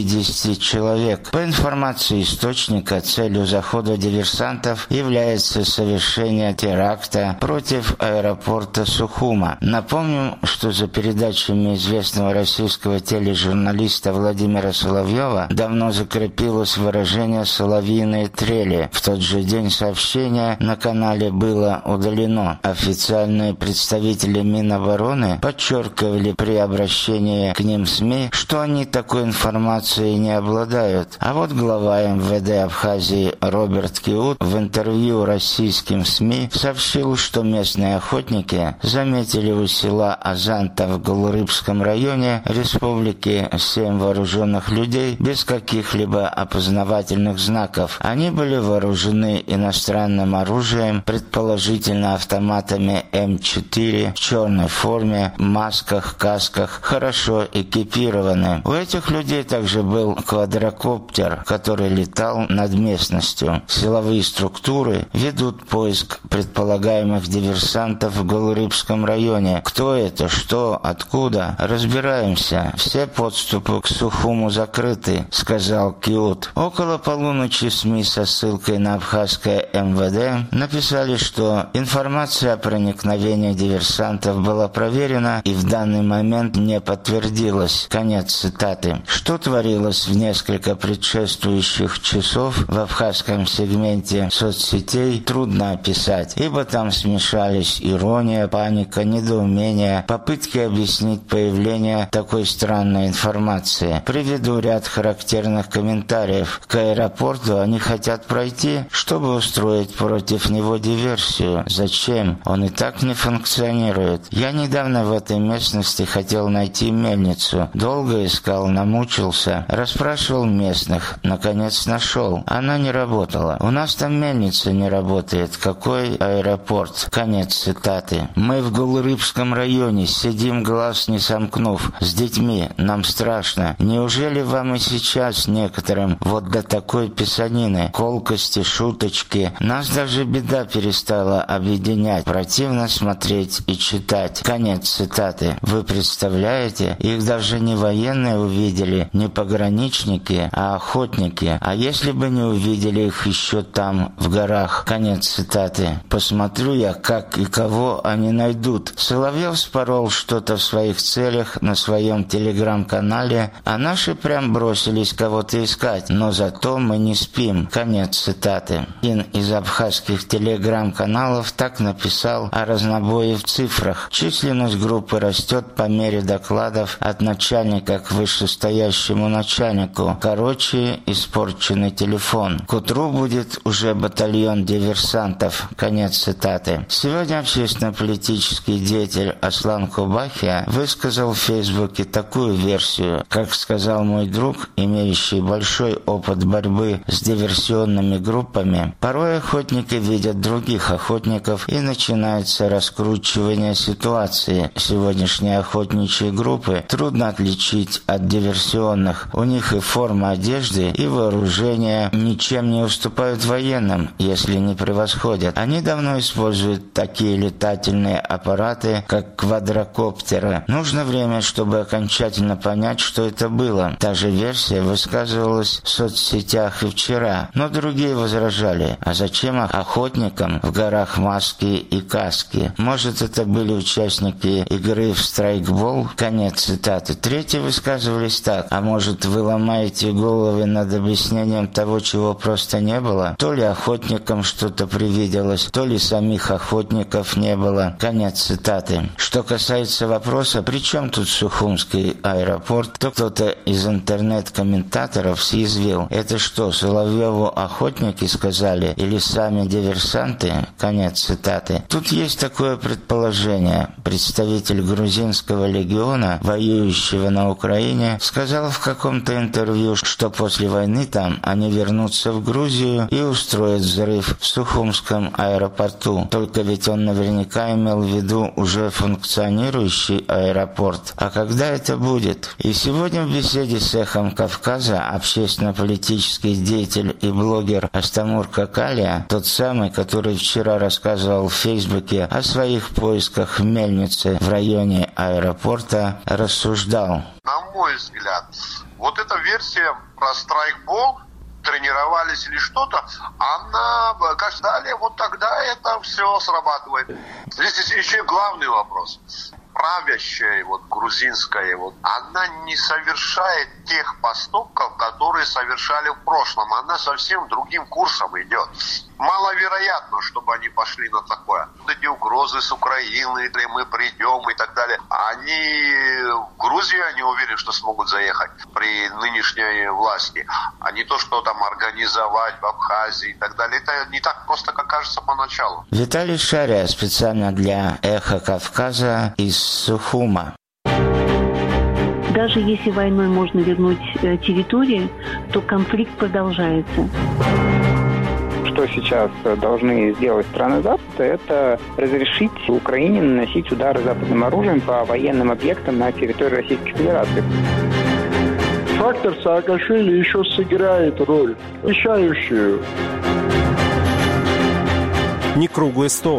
50 человек. По информации источника, целью захода диверсантов является совершение теракта против аэропорта Сухума. Напомним, что за передачами известного российского тележурналиста Владимира Соловьева давно закрепилось выражение «соловьиные трели». В тот же день сообщение на канале было удалено. Официальные представители Минобороны подчеркивали при обращении к ним СМИ, что они такой информацией не обладают. А вот глава МВД Абхазии Роберт Киут в интервью российским СМИ сообщил, что местные охотники заметили у села Азанта в Голурыбском районе республики 7 вооруженных людей без каких-либо опознавательных знаков. Они были вооружены иностранным оружием, предположительно автоматами М4, в черной форме, масках, касках, хорошо экипированы. У этих людей также был квадрокоптер, который летал над местностью. Силовые структуры ведут поиск предполагаемых диверсантов в Голурыбском районе. Кто это, что, откуда? Разбираемся. Все подступы к Сухуму закрыты, сказал Киут. Около полуночи СМИ со ссылкой на абхазское МВД написали, что информация о проникновении диверсантов была проверена и в данный момент не подтвердилась. Конец цитаты. Что творилось в несколько предшествующих часов в абхазском сегменте соцсетей, трудно описать, ибо там смешались ирония, паника, недоумение, попытки объяснить появление такой странной информации. Приведу ряд характерных комментариев. К аэропорту они хотят пройти, чтобы устроить против него диверсию. Зачем? Он и так не функционирует. Я недавно в этой местности хотел найти мельницу. Долго искал, намучился, расспрашивал местных, наконец нашел. Она не работала. У нас там мельница не работает. Какой аэропорт? Конец цитаты. Мы в Голурыбском районе сидим, глаз не сомкнув, с детьми. Нам страшно. Неужели вам и сейчас некоторым вот до такой писанины, колкости, шуточки? Нас даже беда перестала объединять. Противно смотреть и читать. Конец цитаты. Вы представляете? Их даже не военные увидели, не пограничники, а охотники. А если бы не увидели их еще там, в горах? Конец цитаты. Посмотрю я, как и кого они найдут. Соловьев спорол что-то в своих целях на своем телеграм-канале, а наши прям бросились кого-то искать. Но зато мы не спим. Конец цитаты. Один из абхазских телеграм-каналов так написал о разнобое в цифрах. Численность группы растет по мере докладов от начальника к вышестоящему начальнику. Короче, испорченный телефон. К утру будет уже батальон диверсантов. Конец цитаты. Сегодня общественно-политический деятель Аслан Кубахия высказал в Фейсбуке такую версию. Как сказал мой друг, имеющий большой опыт борьбы с диверсионными группами, порой охотники видят других охотников и начинается раскручивание ситуации. Сегодняшние охотничьи группы трудно отличить от диверсионных. У них и форма одежды, и вооружение ничем не уступают военным, если не превосходят. Они давно используют такие летательные аппараты, как квадрокоптеры. Нужно время, чтобы окончательно понять, что это было. Та же версия высказывалась в соцсетях и вчера, но другие возражали. А зачем охотникам в горах маски и каски? Может, это были участники игры в страйкбол? Конец цитаты. Третьи высказывались так: а может, вы ломаете головы над объяснением того, чего просто не было? То ли охотникам что-то привиделось, то ли самих охотников не было. Конец цитаты. Что касается вопроса, при чем тут Сухумский аэропорт, то кто-то из интернет-комментаторов съязвил: это что, Соловьеву охотники сказали или сами диверсанты? Конец цитаты. Тут есть такое предположение. Представитель грузинского легиона, воюющего на Украине, сказал в каком-то интервью, что после войны там они вернутся в Грузию и устроят взрыв в Сухумском аэропорту. Только ведь он наверняка имел в виду уже функционирующий аэропорт. А когда это будет? И сегодня в беседе с «Эхом Кавказа» общественно-политический деятель и блогер Астамур Какалия, тот самый, который вчера рассказывал в Фейсбуке о своих поисках в мельнице в районе аэропорта, рассуждал. На мой взгляд, вот эта версия про страйкбол, тренировались или что-то, она, кажется, далее вот тогда это все срабатывает. Здесь еще главный вопрос. Правящая грузинская, она не совершает тех поступков, которые совершали в прошлом. Она совсем другим курсом идет. Маловероятно, чтобы они пошли на такое. Эти угрозы с Украины, или мы придем и так далее. Они в Грузию, они уверены, что смогут заехать при нынешней власти. А не то, что там организовать в Абхазии и так далее. Это не так просто, как кажется поначалу. Виталий Шария специально для «Эхо Кавказа» из Сухума. Даже если войной можно вернуть территории, то конфликт продолжается. Что сейчас должны сделать страны Запада, это разрешить Украине наносить удары западным оружием по военным объектам на территории Российской Федерации. Фактор Саакашвили еще сыграет роль, решающую. Не круглый стол.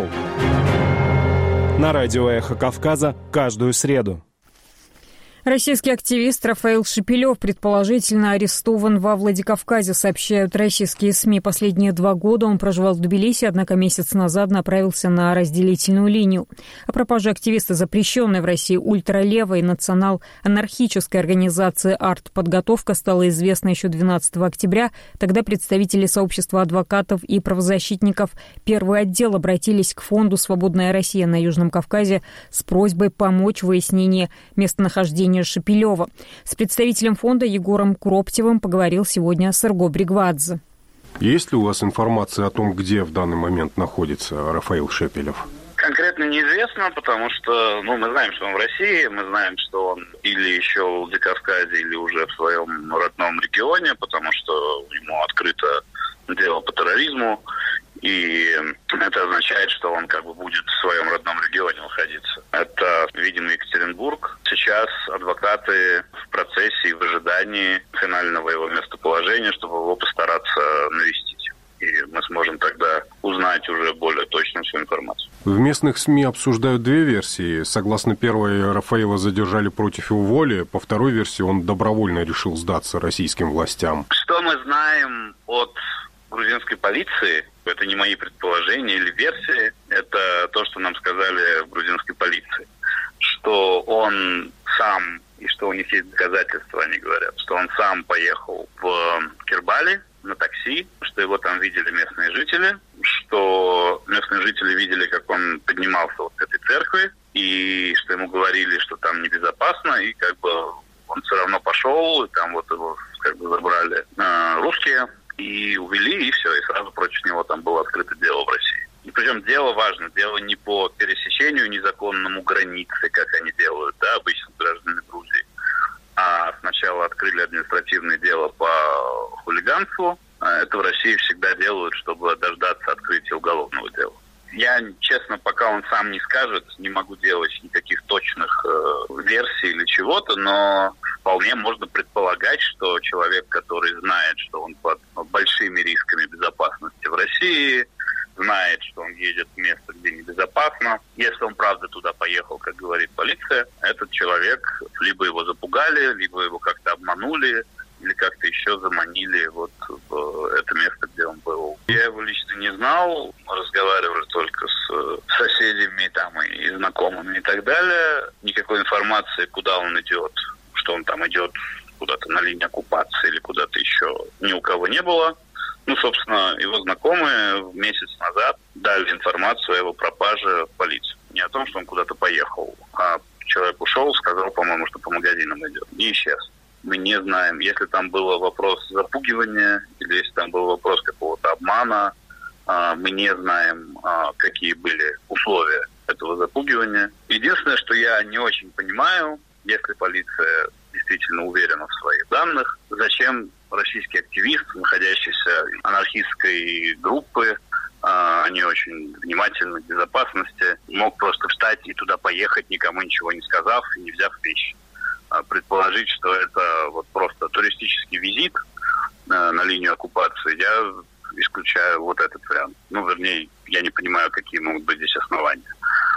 На радио «Эхо Кавказа» каждую среду. Российский активист Рафаил Шепелев предположительно арестован во Владикавказе, сообщают российские СМИ. Последние 2 года он проживал в Тбилиси, однако месяц назад направился на разделительную линию. О пропаже активиста, запрещенной в России ультралевой национал-анархической организации «Артподготовка», стало известно еще 12 октября. Тогда представители сообщества адвокатов и правозащитников «Первый отдел» обратились к фонду «Свободная Россия» на Южном Кавказе с просьбой помочь в выяснении местонахождения Шепелева. С представителем фонда Егором Кроптевым поговорил сегодня Серго Бригвадзе. Есть ли у вас информация о том, где в данный момент находится Рафаил Шепелев? Конкретно неизвестно, потому что мы знаем, что он в России, мы знаем, что он или еще в Владикавказе, или уже в своем родном регионе, потому что ему открыто дело по терроризму. И это означает, что он будет в своем родном регионе находиться. Это, видимо, Екатеринбург. Сейчас адвокаты в процессе и в ожидании финального его местоположения, чтобы его постараться навестить. И мы сможем тогда узнать уже более точно всю информацию. В местных СМИ обсуждают 2 версии. Согласно первой, Рафаила задержали против его воли. По второй версии, он добровольно решил сдаться российским властям. Что мы знаем от грузинской полиции? Это не мои предположения или версии, это то, что нам сказали в грузинской полиции. Что он сам, и что у них есть доказательства, они говорят, что он сам поехал в Кирбали на такси, что его там видели местные жители, что местные жители видели, как он поднимался к этой церкви, и что ему говорили, что там небезопасно, и он все равно пошел, и там его забрали русские, и увели, и все, и сразу против него там было открыто дело в России. И причем дело важно, дело не по пересечению незаконному границы, как они делают, обычно граждане Грузии, а сначала открыли административное дело по хулиганству. Это в России всегда делают, чтобы дождаться открытия уголовного дела. Я, честно, пока он сам не скажет, не могу делать никаких точных версий или чего-то, но вполне можно предполагать, что человек, который знает, что он под большими рисками безопасности в России, знает, что он едет в место, где небезопасно. Если он правда туда поехал, как говорит полиция, этот человек либо его запугали, либо его как-то обманули, или как-то еще заманили в это место, где он был. Я его лично не знал, разговаривали только с соседями там, и знакомыми и так далее. Никакой информации, куда он идет, что он там идет куда-то на линии оккупации или куда-то еще, ни у кого не было. Собственно, его знакомые месяц назад дали информацию о его пропаже в полицию. Не о том, что он куда-то поехал, а человек ушел, сказал, по-моему, что по магазинам идет, и исчез. Мы не знаем, если там был вопрос запугивания или если там был вопрос какого-то обмана. Мы не знаем, какие были условия этого запугивания. Единственное, что я не очень понимаю, если полиция действительно уверена в своих данных, зачем российский активист, находящийся в анархистской группе, они очень внимательны к безопасности, мог просто встать и туда поехать, никому ничего не сказав и не взяв вещи. Предположить, что это вот просто туристический визит на линию оккупации, я исключаю вот этот вариант. Вернее, я не понимаю, какие могут быть здесь основания.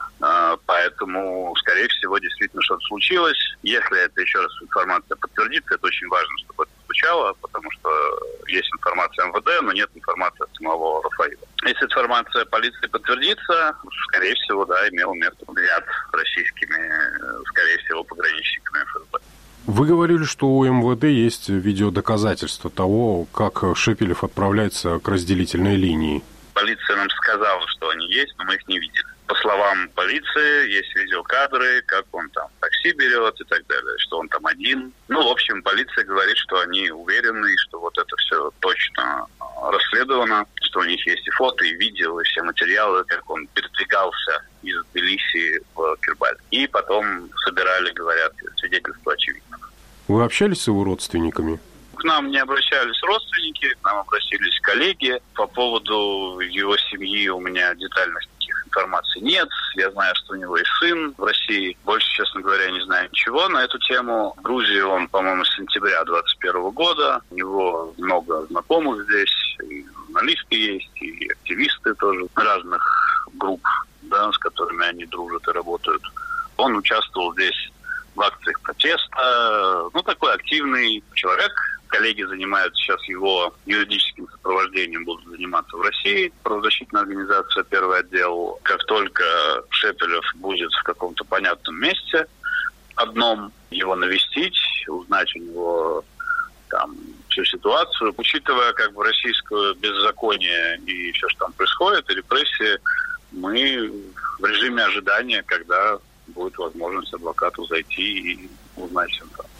Поэтому, скорее всего, действительно что-то случилось. Если это, еще раз, информация подтвердится, это очень важно, чтобы это звучало, потому что есть информация МВД, но нет информации от самого Рафаила. Если информация полиции подтвердится, скорее всего, да, имел место взят российскими, скорее всего, пограничниками ФСБ. Вы говорили, что у МВД есть видеодоказательства того, как Шепелев отправляется к разделительной линии. Полиция нам сказала, что они есть, но мы их не видели. По словам полиции, есть видеокадры, как он там такси берет и так далее, что он там один. В общем, полиция говорит, что они уверены, что вот это все точно расследовано, что у них есть и фото, и видео, и все материалы, как он передвигался из Тбилиси в Кирбаль. И потом собирали, говорят, свидетельства очевидных. Вы общались с его родственниками? К нам не обращались родственники, к нам обратились коллеги. По поводу его семьи у меня детальных информации нет. Я знаю, что у него есть сын в России. Больше, честно говоря, не знаю ничего на эту тему. В Грузии он, по-моему, с сентября 2021 года. У него много знакомых здесь. И журналисты есть, и активисты тоже разных групп, да, с которыми они дружат и работают. Он участвовал здесь в акциях протеста. Такой активный человек. Коллеги занимаются сейчас его юридическим сопровождением, будут заниматься в России. Правозащитная организация, первый отдел. Как только Шепелев будет в каком-то понятном месте, одном, его навестить, узнать у него там всю ситуацию. Учитывая российское беззаконие и все, что там происходит, и репрессии, мы в режиме ожидания, когда будет возможность адвокату зайти и узнать все это.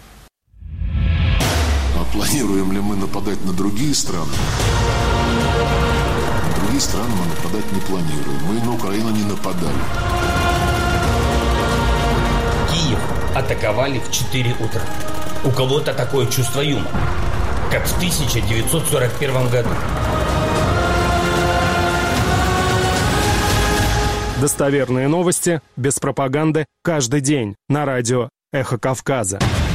Планируем ли мы нападать на другие страны? На другие страны мы нападать не планируем. Мы на Украину не нападали. Киев атаковали в 4 утра. У кого-то такое чувство юмора, как в 1941 году. Достоверные новости, без пропаганды, каждый день на радио «Эхо Кавказа».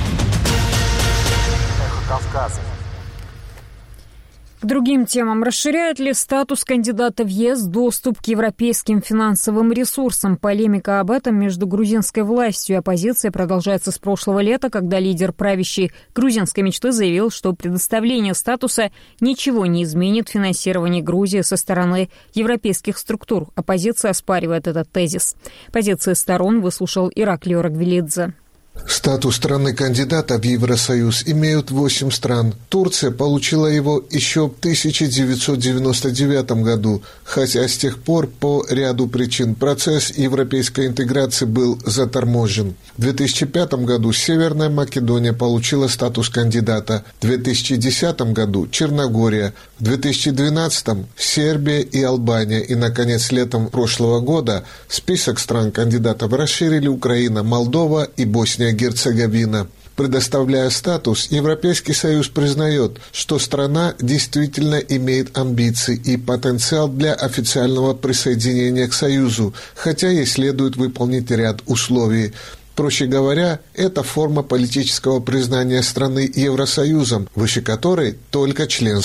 К другим темам. Расширяет ли статус кандидата в ЕС доступ к европейским финансовым ресурсам? Полемика об этом между грузинской властью и оппозицией продолжается с прошлого лета, когда лидер правящей грузинской мечты заявил, что предоставление статуса ничего не изменит в финансировании Грузии со стороны европейских структур. Оппозиция оспаривает этот тезис. Позиции сторон выслушал Ираклий Рагвелидзе. Статус страны-кандидата в Евросоюз имеют 8 стран. Турция получила его еще в 1999 году, хотя с тех пор по ряду причин процесс европейской интеграции был заторможен. В 2005 году Северная Македония получила статус кандидата, в 2010 году Черногория, в 2012 Сербия и Албания, и, наконец, летом прошлого года список стран-кандидатов расширили Украина, Молдова и Босния-Герцеговина. Предоставляя статус, Европейский Союз признает, что страна действительно имеет амбиции и потенциал для официального присоединения к Союзу, хотя ей следует выполнить ряд условий. Проще говоря, это форма политического признания страны Евросоюзом, выше которой только членство.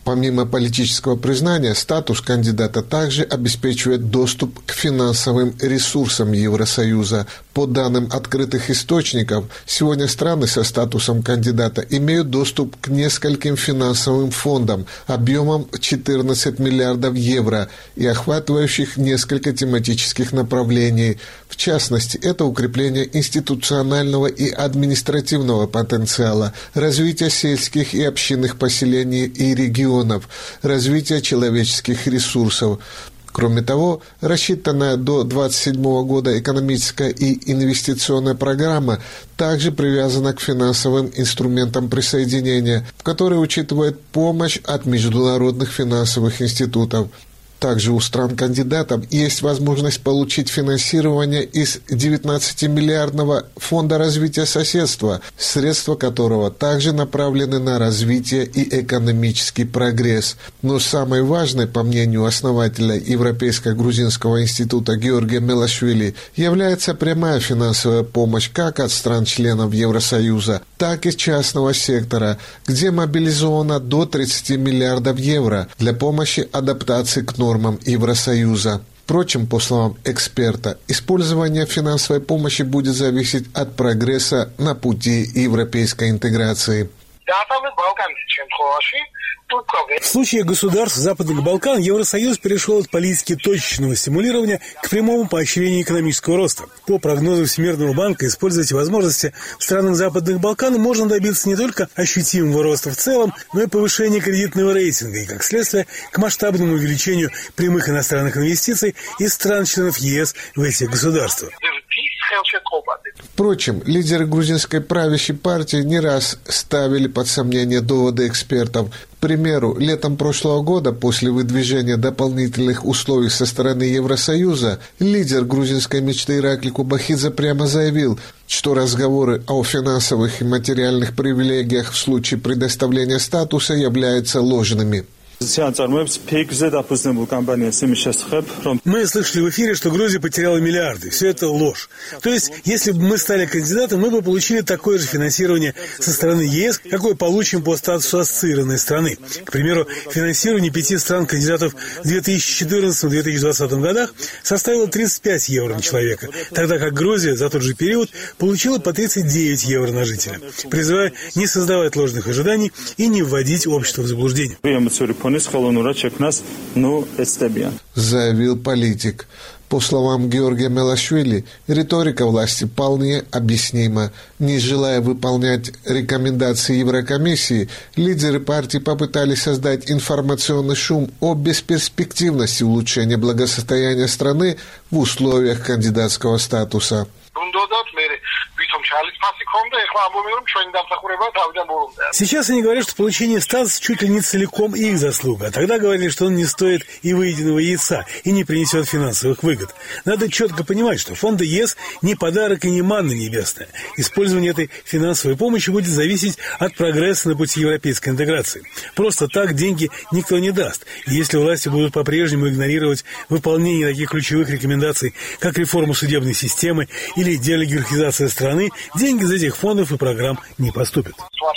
Помимо политического признания, статус кандидата также обеспечивает доступ к финансовым ресурсам Евросоюза. По данным открытых источников, сегодня страны со статусом кандидата имеют доступ к нескольким финансовым фондам объемом 14 миллиардов евро и охватывающих несколько тематических направлений. В частности, это укрепление институционального и административного потенциала, развитие сельских и общинных поселений и регионов, развитие человеческих ресурсов. Кроме того, рассчитанная до 2027 года экономическая и инвестиционная программа также привязана к финансовым инструментам присоединения, в которой учитывает помощь от международных финансовых институтов. Также у стран-кандидатов есть возможность получить финансирование из 19-миллиардного фонда развития соседства, средства которого также направлены на развитие и экономический прогресс. Но самой важной, по мнению основателя Европейско-грузинского института Георгия Мелашвили, является прямая финансовая помощь как от стран-членов Евросоюза, так и частного сектора, где мобилизовано до 30 миллиардов евро для помощи адаптации к нормам Евросоюза. Впрочем, по словам эксперта, использование финансовой помощи будет зависеть от прогресса на пути европейской интеграции. В случае государств Западных Балкан Евросоюз перешел от политики точечного стимулирования к прямому поощрению экономического роста. По прогнозу Всемирного банка, использовать возможности в странах Западных Балкан можно добиться не только ощутимого роста в целом, но и повышения кредитного рейтинга и, как следствие, к масштабному увеличению прямых иностранных инвестиций из стран-членов ЕС в эти государства. Впрочем, лидеры грузинской правящей партии не раз ставили под сомнение доводы экспертов. К примеру, летом прошлого года, после выдвижения дополнительных условий со стороны Евросоюза, лидер грузинской мечты Иракли Кубахидзе прямо заявил, что разговоры о финансовых и материальных привилегиях в случае предоставления статуса являются ложными. Мы слышали в эфире, что Грузия потеряла миллиарды. Все это ложь. То есть, если бы мы стали кандидатом, мы бы получили такое же финансирование со стороны ЕС, какое получим по статусу ассоциированной страны. К примеру, финансирование 5 стран-кандидатов в 2014-2020 годах составило 35 евро на человека, тогда как Грузия за тот же период получила по 39 евро на жителя. Призываю не создавать ложных ожиданий и не вводить общество в заблуждение. Заявил политик. По словам Георгия Мелашвили, риторика власти вполне объяснима. Не желая выполнять рекомендации Еврокомиссии, лидеры партии попытались создать информационный шум о бесперспективности улучшения благосостояния страны в условиях кандидатского статуса. Сейчас они говорят, что получение статуса чуть ли не целиком их заслуга, а тогда говорили, что он не стоит и выеденного яйца, и не принесет финансовых выгод. Надо четко понимать, что фонды ЕС не подарок и не манна небесная. Использование этой финансовой помощи будет зависеть от прогресса на пути европейской интеграции. Просто так деньги никто не даст. И если власти будут по-прежнему игнорировать выполнение таких ключевых рекомендаций, как реформа судебной системы или делегирхизация страны, деньги из этих фондов и программ не поступят.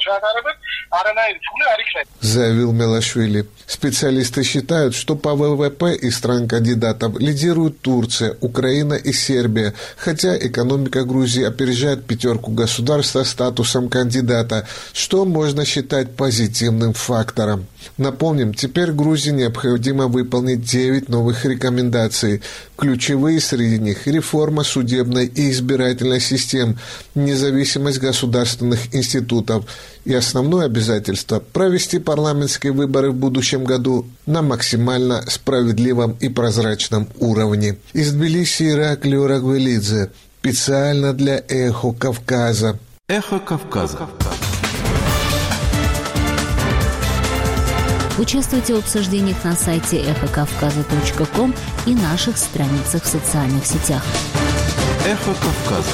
Заявил Мелашвили. Специалисты считают, что по ВВП из стран-кандидатов лидируют Турция, Украина и Сербия, хотя экономика Грузии опережает 5 государств со статусом кандидата, что можно считать позитивным фактором. Напомним, теперь Грузии необходимо выполнить 9 новых рекомендаций. Ключевые среди них – реформа судебной и избирательной систем, независимость государственных институтов и основное обязательство – провести парламентские выборы в будущем году на максимально справедливом и прозрачном уровне. Из Тбилиси Ираклий Рагвелидзе. Специально для «Эхо Кавказа». «Эхо Кавказа». Участвуйте в обсуждениях на сайте эхокавказа.ком и наших страницах в социальных сетях. «Эхо Кавказа».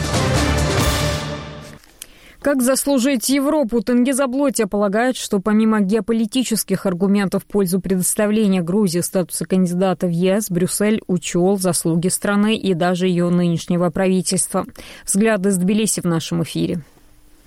Как заслужить Европу? Тенгиз Аблотия полагает, что помимо геополитических аргументов в пользу предоставления Грузии статуса кандидата в ЕС, Брюссель учел заслуги страны и даже ее нынешнего правительства. Взгляды из Тбилиси в нашем эфире.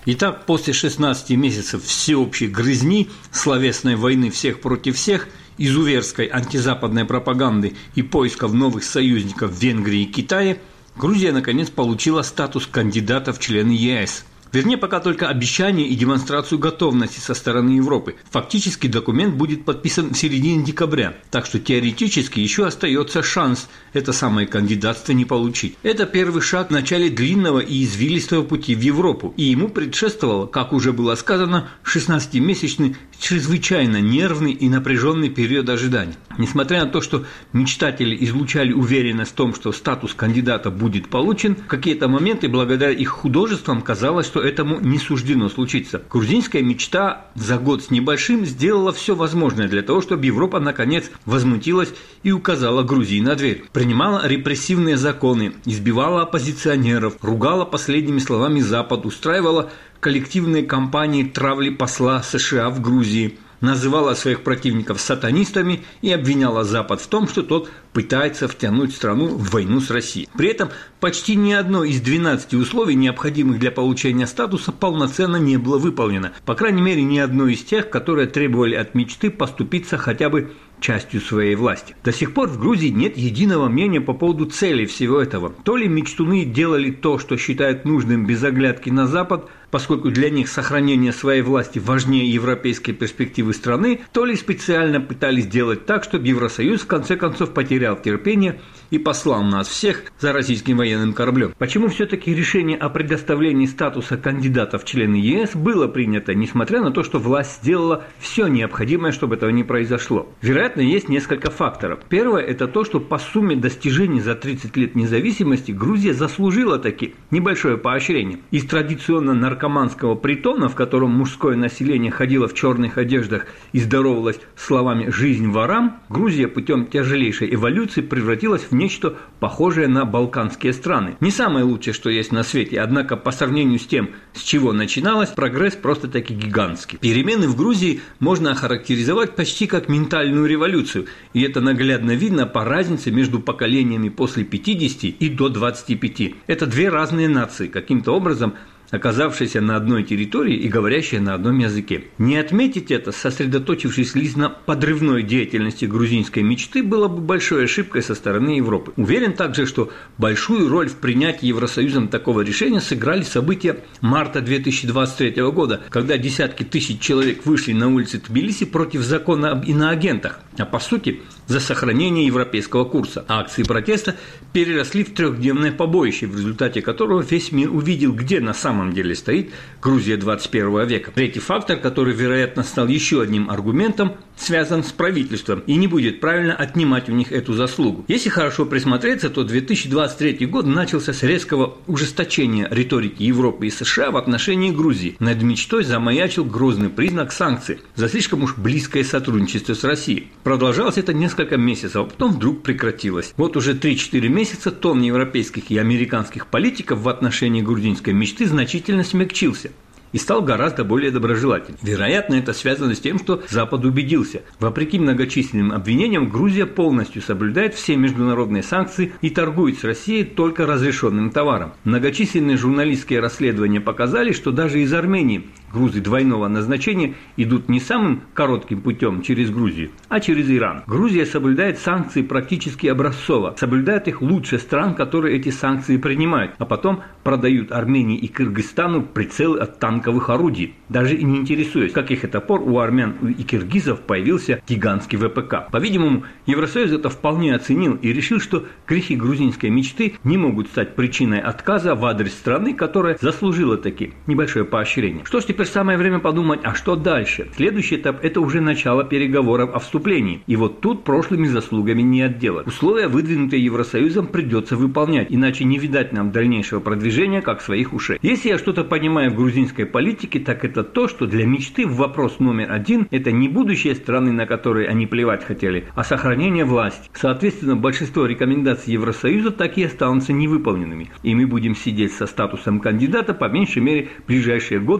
Итак, после 16 месяцев всеобщей грызни, словесной войны всех против всех, изуверской антизападной пропаганды и поисков новых союзников в Венгрии и Китае, Грузия наконец получила статус кандидата в члены ЕС. Вернее, пока только обещание и демонстрацию готовности со стороны Европы. Фактически документ будет подписан в середине декабря, так что теоретически еще остается шанс это самое кандидатство не получить. Это первый шаг в начале длинного и извилистого пути в Европу, и ему предшествовало, как уже было сказано, 16-месячный, чрезвычайно нервный и напряженный период ожидания. Несмотря на то, что мечтатели излучали уверенность в том, что статус кандидата будет получен, в какие-то моменты благодаря их художествам казалось, что этому не суждено случиться. Грузинская мечта за год с небольшим сделала все возможное для того, чтобы Европа наконец возмутилась и указала Грузии на дверь. Принимала репрессивные законы, избивала оппозиционеров, ругала последними словами Запад, устраивала коллективные кампании травли посла США в Грузии, называла своих противников сатанистами и обвиняла Запад в том, что тот пытается втянуть страну в войну с Россией. При этом почти ни одно из 12 условий, необходимых для получения статуса, полноценно не было выполнено. По крайней мере, ни одно из тех, которые требовали от мечты поступиться хотя бы частью своей власти. До сих пор в Грузии нет единого мнения по поводу целей всего этого. То ли мечтуны делали то, что считают нужным без оглядки на Запад, поскольку для них сохранение своей власти важнее европейской перспективы страны, то ли специально пытались сделать так, чтобы Евросоюз в конце концов потерял терпение и послал нас всех за российским военным кораблем. Почему все-таки решение о предоставлении статуса кандидата в члены ЕС было принято, несмотря на то, что власть сделала все необходимое, чтобы этого не произошло? Вероятно, есть несколько факторов. Первое – это то, что по сумме достижений за 30 лет независимости Грузия заслужила таки небольшое поощрение. Из традиционно наркоманского притона, в котором мужское население ходило в черных одеждах и здоровалось словами «жизнь ворам», Грузия путем тяжелейшей эволюции превратилась в нечто похожее на балканские страны. Не самое лучшее, что есть на свете, однако по сравнению с тем, с чего начиналось, прогресс просто-таки гигантский. Перемены в Грузии можно охарактеризовать почти как ментальную революцию, и это наглядно видно по разнице между поколениями после 50 и до 25. Это две разные нации, каким-то образом оказавшиеся на одной территории и говорящие на одном языке. Не отметить это, сосредоточившись лишь на подрывной деятельности грузинской мечты, было бы большой ошибкой со стороны Европы. Уверен также, что большую роль в принятии Евросоюзом такого решения сыграли события марта 2023 года, когда десятки тысяч человек вышли на улицы Тбилиси против закона об иноагентах, а по сути за сохранение европейского курса. Акции протеста переросли в трехдневное побоище, в результате которого весь мир увидел, где на самом деле стоит Грузия 21 века. Третий фактор, который, вероятно, стал еще одним аргументом, связан с правительством, и не будет правильно отнимать у них эту заслугу. Если хорошо присмотреться, то 2023 год начался с резкого ужесточения риторики Европы и США в отношении Грузии. Над мечтой замаячил грозный признак санкций за слишком уж близкое сотрудничество с Россией. Продолжалось это несколько месяцев, а потом вдруг прекратилось. Вот уже 3-4 месяца тон европейских и американских политиков в отношении грузинской мечты значительно смягчился и стал гораздо более доброжелательным. Вероятно, это связано с тем, что Запад убедился. Вопреки многочисленным обвинениям, Грузия полностью соблюдает все международные санкции и торгует с Россией только разрешенным товаром. Многочисленные журналистские расследования показали, что даже из Армении грузы двойного назначения идут не самым коротким путем через Грузию, а через Иран. Грузия соблюдает санкции практически образцово, соблюдает их лучше стран, которые эти санкции принимают, а потом продают Армении и Кыргызстану прицелы от танковых орудий, даже и не интересуясь, с каких это пор у армян и киргизов появился гигантский ВПК. По-видимому, Евросоюз это вполне оценил и решил, что грехи грузинской мечты не могут стать причиной отказа в адрес страны, которая заслужила таки небольшое поощрение. Что ж, теперь самое время подумать, а что дальше? Следующий этап – это уже начало переговоров о вступлении. И вот тут прошлыми заслугами не отделать. Условия, выдвинутые Евросоюзом, придется выполнять, иначе не видать нам дальнейшего продвижения, как своих ушей. Если я что-то понимаю в грузинской политике, так это то, что для мечты вопрос номер один – это не будущее страны, на которые они плевать хотели, а сохранение власти. Соответственно, большинство рекомендаций Евросоюза так и останутся невыполненными. И мы будем сидеть со статусом кандидата по меньшей мере в ближайшие годы, пока не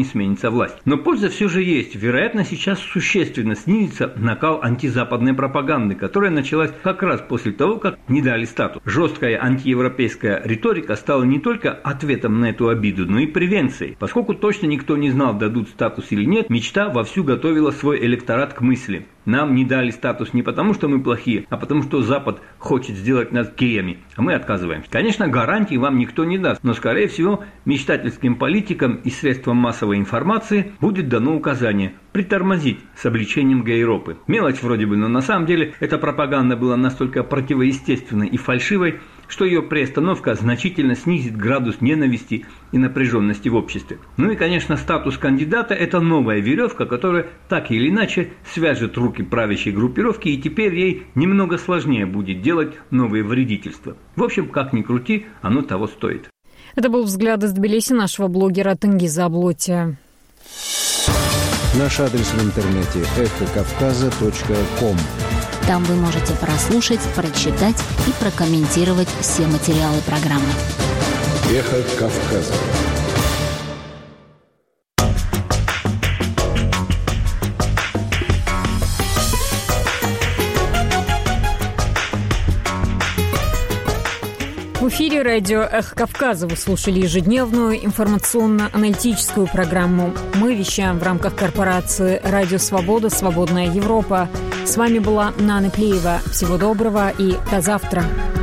сменится власть. Но польза все же есть. Вероятно, сейчас существенно снизится накал антизападной пропаганды, которая началась как раз после того, как не дали статус. Жесткая антиевропейская риторика стала не только ответом на эту обиду, но и превенцией. Поскольку точно никто не знал, дадут статус или нет, мечта вовсю готовила свой электорат к мысли. Нам не дали статус не потому, что мы плохие, а потому, что Запад хочет сделать нас геями, а мы отказываемся. Конечно, гарантий вам никто не даст, но, скорее всего, мечтательским политикам и средствам массовой информации будет дано указание притормозить с обличением гей-ропы. Мелочь вроде бы, но на самом деле эта пропаганда была настолько противоестественной и фальшивой, что ее приостановка значительно снизит градус ненависти и напряженности в обществе. Ну и, конечно, статус кандидата – это новая веревка, которая так или иначе свяжет руки правящей группировки, и теперь ей немного сложнее будет делать новые вредительства. В общем, как ни крути, оно того стоит. Это был взгляд из Тбилиси нашего блогера Тенгиза Аблотия. Наш адрес в интернете – эхокавказа.ком. Там вы можете прослушать, прочитать и прокомментировать все материалы программы. Эхо Кавказа. В эфире радио «Эхо Кавказа» вы слушали ежедневную информационно-аналитическую программу. Мы вещаем в рамках корпорации «Радио Свобода. Свободная Европа». С вами была Нана Плеева. Всего доброго и до завтра.